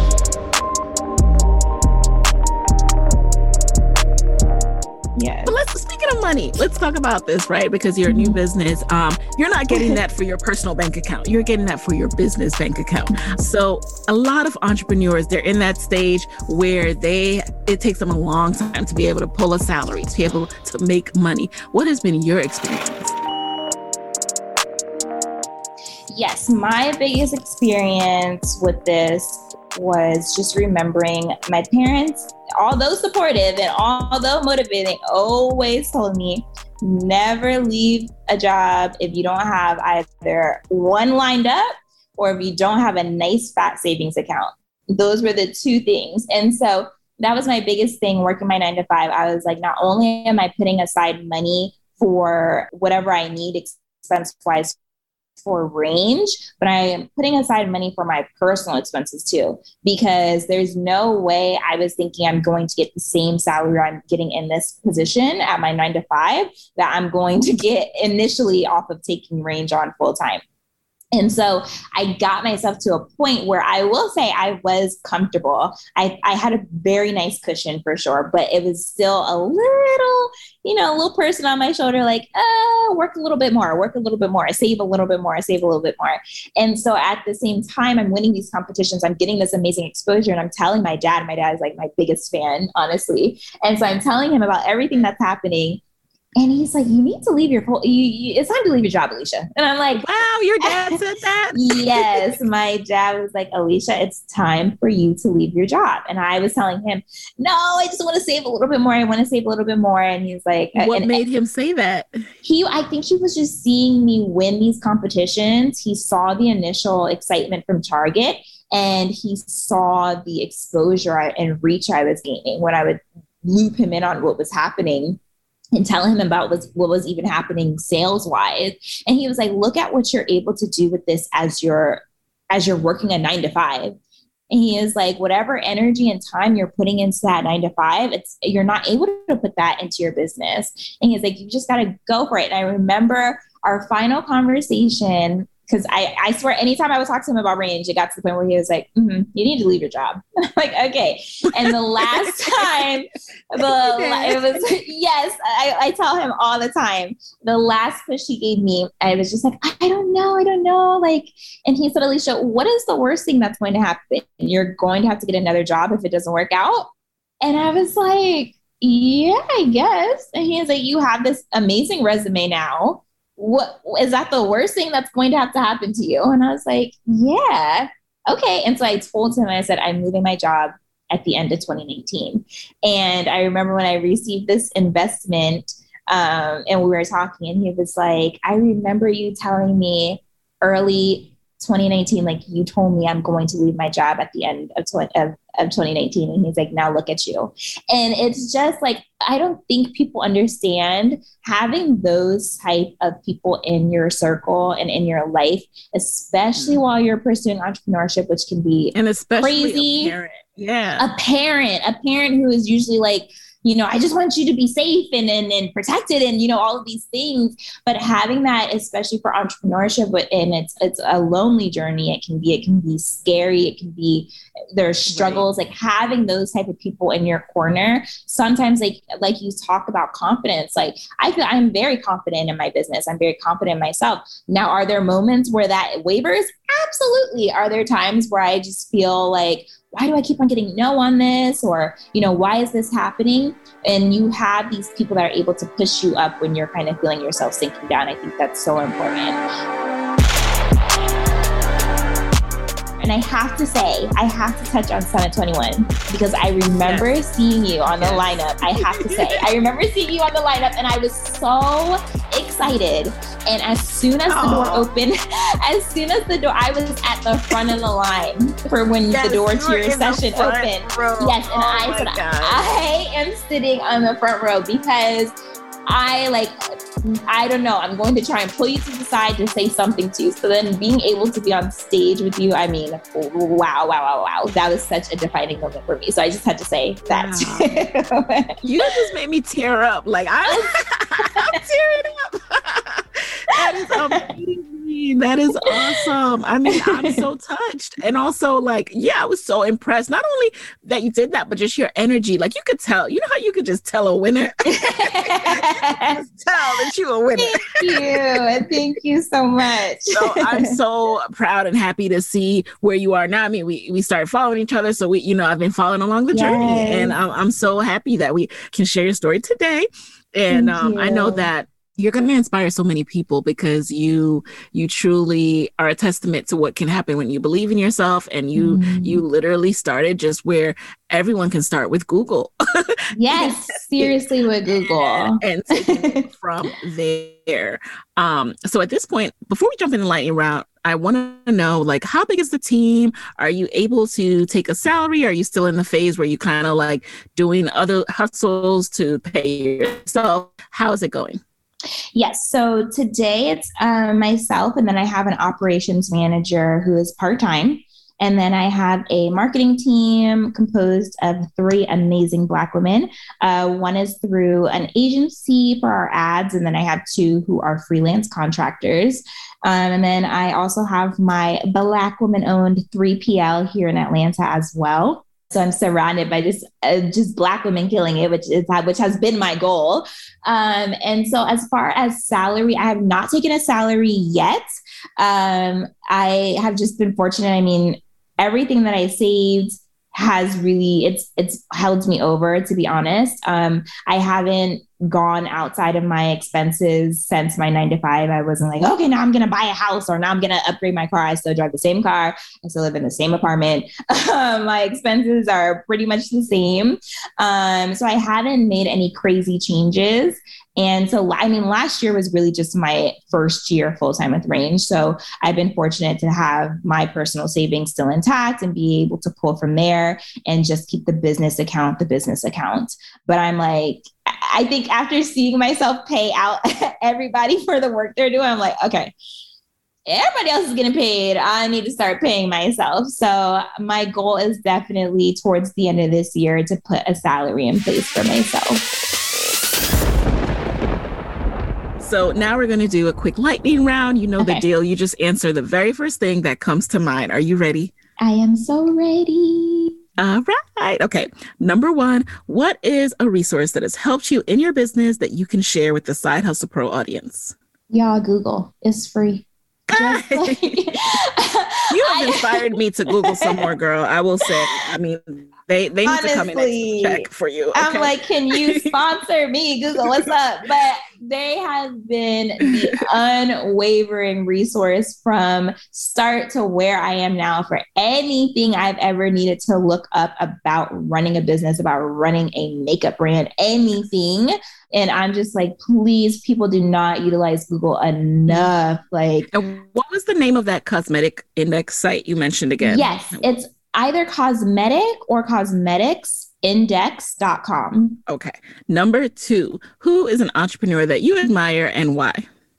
Yeah. But let's, speaking of money, let's talk about this, right? Because you're a new business. Um, you're not getting that for your personal bank account. You're getting that for your business bank account. So a lot of entrepreneurs, they're in that stage where they, it takes them a long time to be able to pull a salary, to be able to make money. What has been your experience? Yes, my biggest experience with this was just remembering my parents, although supportive and although motivating, always told me never leave a job if you don't have either one lined up or if you don't have a nice fat savings account. Those were the two things. And so that was my biggest thing working my nine to five. I was like, not only am I putting aside money for whatever I need expense-wise for Range, but I am putting aside money for my personal expenses too, because there's no way I was thinking I'm going to get the same salary I'm getting in this position at my nine to five that I'm going to get initially off of taking Range on full time. And so I got myself to a point where I will say I was comfortable. I, I had a very nice cushion for sure, but it was still a little, you know, a little person on my shoulder, like, uh, work a little bit more, work a little bit more, save a little bit more, save a little bit more. And so at the same time, I'm winning these competitions. I'm getting this amazing exposure. And I'm telling my dad, my dad is like my biggest fan, honestly. And so I'm telling him about everything that's happening. And he's like, you need to leave your, you, you, it's time to leave your job, Alicia. And I'm like, wow, your dad said that? Yes. My dad was like, Alicia, it's time for you to leave your job. And I was telling him, no, I just want to save a little bit more. I want to save a little bit more. And he's like, what and, made him say that? He, I think he was just seeing me win these competitions. He saw the initial excitement from Target and he saw the exposure and reach I was gaining when I would loop him in on what was happening and tell him about what was, what was even happening sales wise. And he was like, look at what you're able to do with this as you're, as you're working a nine to five. And he is like, whatever energy and time you're putting into that nine to five, it's, you're not able to put that into your business. And he's like, you just got to go for it. And I remember our final conversation, because I, I swear, anytime I would talk to him about Range, it got to the point where he was like, mm-hmm, you need to leave your job. And I'm like, okay. And the last time, the it was, yes, I, I tell him all the time, the last push he gave me, I was just like, I don't know, I don't know. Like, and he said, Alicia, what is the worst thing that's going to happen? You're going to have to get another job if it doesn't work out. And I was like, yeah, I guess. And he was like, you have this amazing resume now. What is that the worst thing that's going to have to happen to you? And I was like, yeah, okay. And so I told him, I said, I'm leaving my job at the end of twenty nineteen. And I remember when I received this investment um, and we were talking and he was like, I remember you telling me early twenty nineteen, like you told me I'm going to leave my job at the end of, tw- of, of twenty nineteen. And he's like, now look at you. And it's just like, I don't think people understand having those type of people in your circle and in your life, especially mm-hmm. while you're pursuing entrepreneurship, which can be and especially crazy. A parent. Yeah. A parent, a parent who is usually like, you know, I just want you to be safe and, and, and protected and, you know, all of these things. But having that, especially for entrepreneurship, and it's it's a lonely journey. It can be, it can be scary. It can be, there's struggles, right. Like having those type of people in your corner. Sometimes like, like you talk about confidence, like I feel I'm very confident in my business. I'm very confident in myself. Now, are there moments where that wavers? Absolutely. Are there times where I just feel like, why do I keep on getting no on this? Or, you know, why is this happening? And you have these people that are able to push you up when you're kind of feeling yourself sinking down. I think that's so important. And I have to say, I have to touch on Summit twenty-one because I remember yes. seeing you on yes. the lineup. I have to say, I remember seeing you on the lineup and I was so excited. And as soon as the oh. door opened, as soon as the door, I was at the front of the line for when yes, the door to your session opened. Row. Yes. And oh I said, God. I am sitting on the front row because I like, I don't know, I'm going to try and pull you to the side to say something to you. So then being able to be on stage with you, I mean, wow, wow, wow, wow. That was such a defining moment for me. So I just had to say that. Wow. You just made me tear up. Like, I, I'm tearing up. That is amazing. That is awesome. I mean, I'm so touched. And also, like, yeah, I was so impressed. Not only that you did that, but just your energy. Like, you could tell. You know how you could just tell a winner? You just tell that you're a winner. Thank you. Thank you so much. So I'm so proud and happy to see where you are now. I mean, we, we started following each other. So, we, you know, I've been following along the yes. journey. And I'm, I'm so happy that we can share your story today. And um, I know that you're going to inspire so many people because you you truly are a testament to what can happen when you believe in yourself. And you mm. you literally started just where everyone can start with Google. Yes, seriously with Google. And taking it from there. Um, so at this point, before we jump in the lightning round, I want to know, like, how big is the team? Are you able to take a salary? Are you still in the phase where you kind of like doing other hustles to pay yourself? How is it going? Yes. So today it's uh, myself, and then I have an operations manager who is part-time. And then I have a marketing team composed of three amazing Black women. Uh, one is through an agency for our ads, and then I have two who are freelance contractors. Um, and then I also have my Black woman-owned three P L here in Atlanta as well. So I'm surrounded by just uh, just Black women killing it, which is which has been my goal. Um, and so as far as salary, I have not taken a salary yet. Um, I have just been fortunate. I mean, everything that I saved has really, it's it's held me over, to be honest. Um, I haven't gone outside of my expenses since my nine to five. I wasn't like, okay, now I'm going to buy a house or now I'm going to upgrade my car. I still drive the same car. I still live in the same apartment. Um, my expenses are pretty much the same. Um, so I haven't made any crazy changes. And so, I mean, last year was really just my first year full-time with Range. So I've been fortunate to have my personal savings still intact and be able to pull from there and just keep the business account, the business account. But I'm like, I think after seeing myself pay out everybody for the work they're doing, I'm like, okay, everybody else is getting paid. I need to start paying myself. So my goal is definitely towards the end of this year to put a salary in place for myself. So now we're going to do a quick lightning round. You know okay. the deal. You just answer the very first thing that comes to mind. Are you ready? I am so ready. All right. Okay. Number one, what is a resource that has helped you in your business that you can share with the Side Hustle Pro audience? Y'all, Google. It's free. Just like, you have inspired me to Google some more, girl. I will say. I mean, they they need Honestly, to come in and check for you. Okay? I'm like, can you sponsor me, Google? What's up? But They have been the unwavering resource from start to where I am now for anything I've ever needed to look up about running a business, about running a makeup brand, anything. And I'm just like, please, people do not utilize Google enough. Like, and what was the name of that cosmetic index site you mentioned again? Yes, it's either cosmetic or cosmetics index dot com. Okay. Number two, who is an entrepreneur that you admire and why?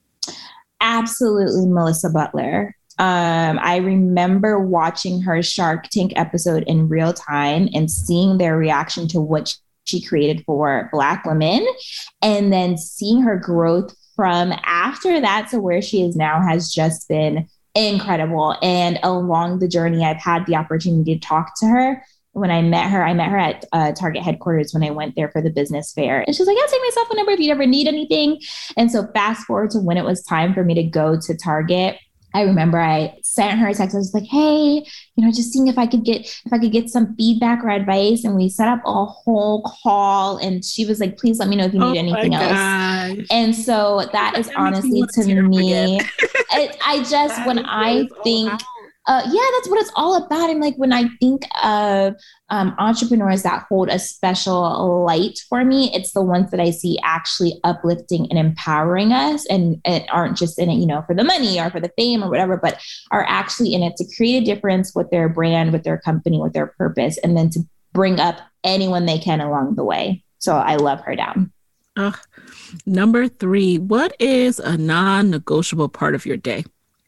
Absolutely Melissa Butler. Um, I remember watching her Shark Tank episode in real time and seeing their reaction to what she created for Black women, and then seeing her growth from after that to where she is now has just been incredible. And along the journey, I've had the opportunity to talk to her. When I met her, I met her at uh, Target headquarters when I went there for the business fair. And she's like, yeah, take myself a number if you ever need anything. And so fast forward to when it was time for me to go to Target, I remember I sent her a text. I was like, hey, you know, just seeing if I could get, if I could get some feedback or advice. And we set up a whole call and she was like, please let me know if you need oh anything else. And so that, that is honestly to me, it, I just, when I think, Uh, yeah, that's what it's all about. And like when I think of um, entrepreneurs that hold a special light for me, it's the ones that I see actually uplifting and empowering us and, and aren't just in it, you know, for the money or for the fame or whatever, but are actually in it to create a difference with their brand, with their company, with their purpose, and then to bring up anyone they can along the way. So I love her down. Uh, number three, what is a non-negotiable part of your day?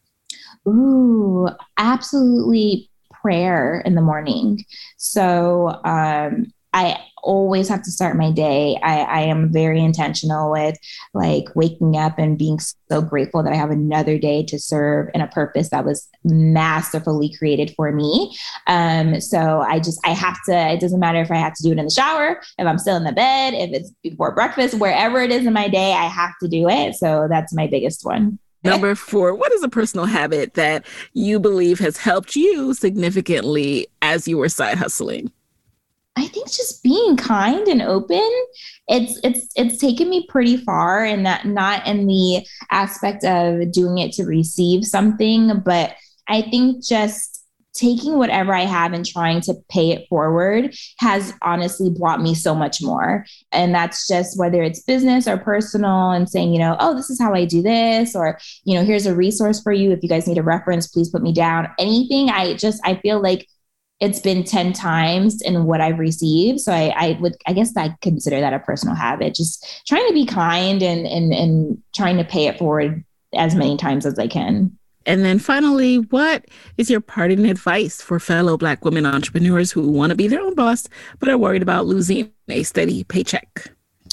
Ooh, absolutely prayer in the morning. So um, I always have to start my day. I, I am very intentional with like waking up and being so grateful that I have another day to serve in a purpose that was masterfully created for me. Um, so I just, I have to, it doesn't matter if I have to do it in the shower, if I'm still in the bed, if it's before breakfast, wherever it is in my day, I have to do it. So that's my biggest one. Number four, what is a personal habit that you believe has helped you significantly as you were side hustling? I think just being kind and open. It's it's it's taken me pretty far, and that not in the aspect of doing it to receive something, but I think just taking whatever I have and trying to pay it forward has honestly brought me so much more. And that's just whether it's business or personal and saying, you know, oh, this is how I do this, or, you know, here's a resource for you. If you guys need a reference, please put me down. Anything. I just, I feel like it's been ten times in what I've received. So I, I would, I guess I consider that a personal habit, just trying to be kind and, and, and trying to pay it forward as many times as I can. And then finally, what is your parting advice for fellow Black women entrepreneurs who want to be their own boss, but are worried about losing a steady paycheck?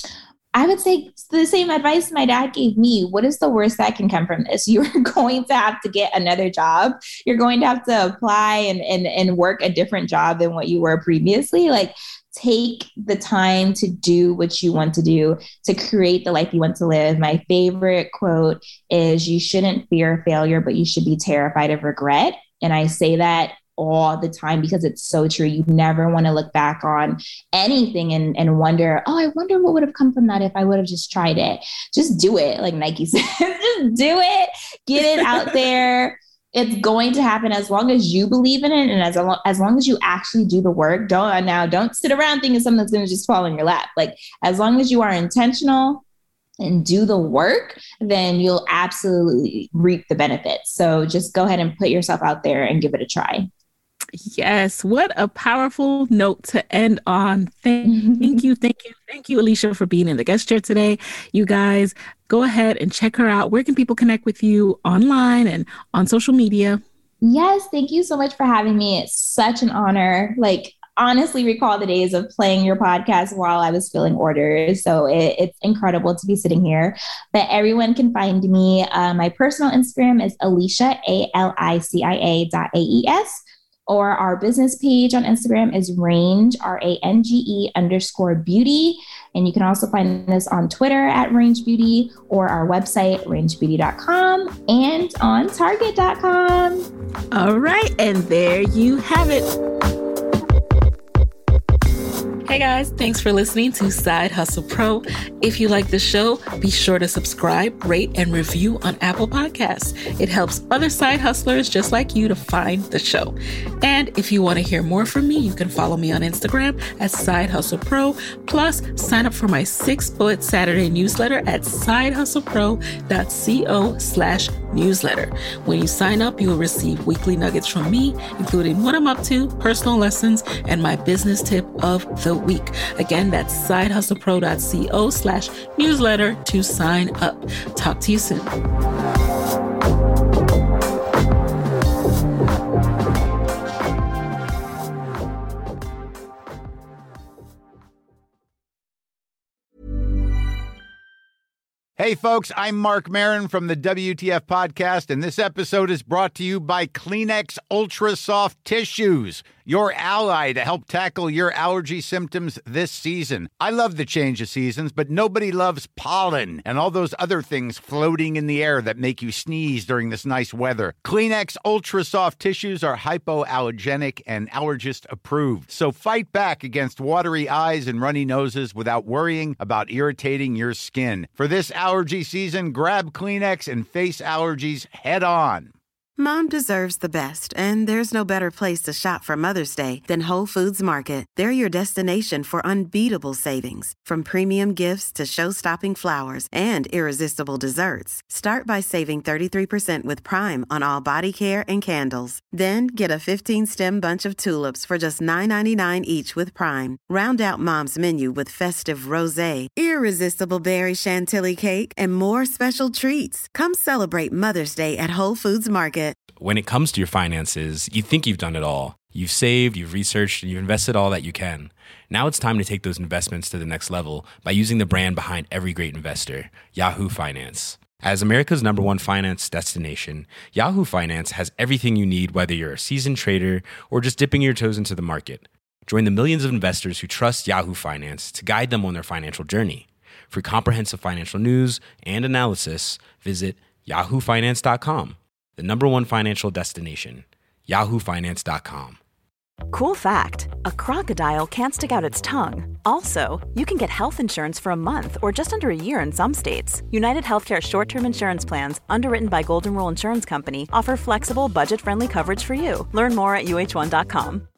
I would say the same advice my dad gave me. What is the worst that can come from this? You're going to have to get another job. You're going to have to apply and, and, and work a different job than what you were previously. Like, take the time to do what you want to do, to create the life you want to live. My favorite quote is, you shouldn't fear failure, but you should be terrified of regret. And I say that all the time because it's so true. You never want to look back on anything and, and wonder, oh, I wonder what would have come from that if I would have just tried it. Just do it. Like Nike said, just do it, get it out there. It's going to happen as long as you believe in it. And as, long, as long as you actually do the work. Don't now, don't sit around thinking something's going to just fall in your lap. Like, as long as you are intentional and do the work, then you'll absolutely reap the benefits. So just go ahead and put yourself out there and give it a try. Yes. What a powerful note to end on. Thank, thank you. Thank you. Thank you, Alicia, for being in the guest chair today. You guys go ahead and check her out. Where can people connect with you online and on social media? Yes. Thank you so much for having me. It's such an honor. Like, honestly recall the days of playing your podcast while I was filling orders. So it, it's incredible to be sitting here. But everyone can find me. Uh, my personal Instagram is Alicia, A L I C I A dot A E S. Or our business page on Instagram is Range, R A N G E underscore beauty. And you can also find us on Twitter at Range Beauty, or our website, range beauty dot com, and on target dot com. All right. And there you have it. Hey guys, thanks for listening to Side Hustle Pro. If you like the show, be sure to subscribe, rate, and review on Apple Podcasts. It helps other side hustlers just like you to find the show. And if you want to hear more from me, you can follow me on Instagram at Side Hustle Pro. Plus, sign up for my Six Bullet Saturday newsletter at sidehustlepro.co slash newsletter. When you sign up, you will receive weekly nuggets from me, including what I'm up to, personal lessons, and my business tip of the week. Again, that's sidehustlepro.co slash newsletter to sign up. Talk to you soon. Hey folks, I'm Mark Maron from the W T F Podcast, and this episode is brought to you by Kleenex Ultra Soft Tissues, your ally to help tackle your allergy symptoms this season. I love the change of seasons, but nobody loves pollen and all those other things floating in the air that make you sneeze during this nice weather. Kleenex Ultra Soft Tissues are hypoallergenic and allergist approved, so fight back against watery eyes and runny noses without worrying about irritating your skin. For this allergy season, grab Kleenex and face allergies head on. Mom deserves the best, and there's no better place to shop for Mother's Day than Whole Foods Market. They're your destination for unbeatable savings, from premium gifts to show-stopping flowers and irresistible desserts. Start by saving thirty-three percent with Prime on all body care and candles. Then get a fifteen-stem bunch of tulips for just nine ninety-nine each with Prime. Round out Mom's menu with festive rosé, irresistible berry chantilly cake, and more special treats. Come celebrate Mother's Day at Whole Foods Market. When it comes to your finances, you think you've done it all. You've saved, you've researched, and you've invested all that you can. Now it's time to take those investments to the next level by using the brand behind every great investor, Yahoo Finance. As America's number one finance destination, Yahoo Finance has everything you need, whether you're a seasoned trader or just dipping your toes into the market. Join the millions of investors who trust Yahoo Finance to guide them on their financial journey. For comprehensive financial news and analysis, visit yahoo finance dot com. The number one financial destination, yahoo finance dot com. Cool fact, a crocodile can't stick out its tongue. Also, you can get health insurance for a month or just under a year in some states. United Healthcare short-term insurance plans, underwritten by Golden Rule Insurance Company, offer flexible, budget-friendly coverage for you. Learn more at U H one dot com.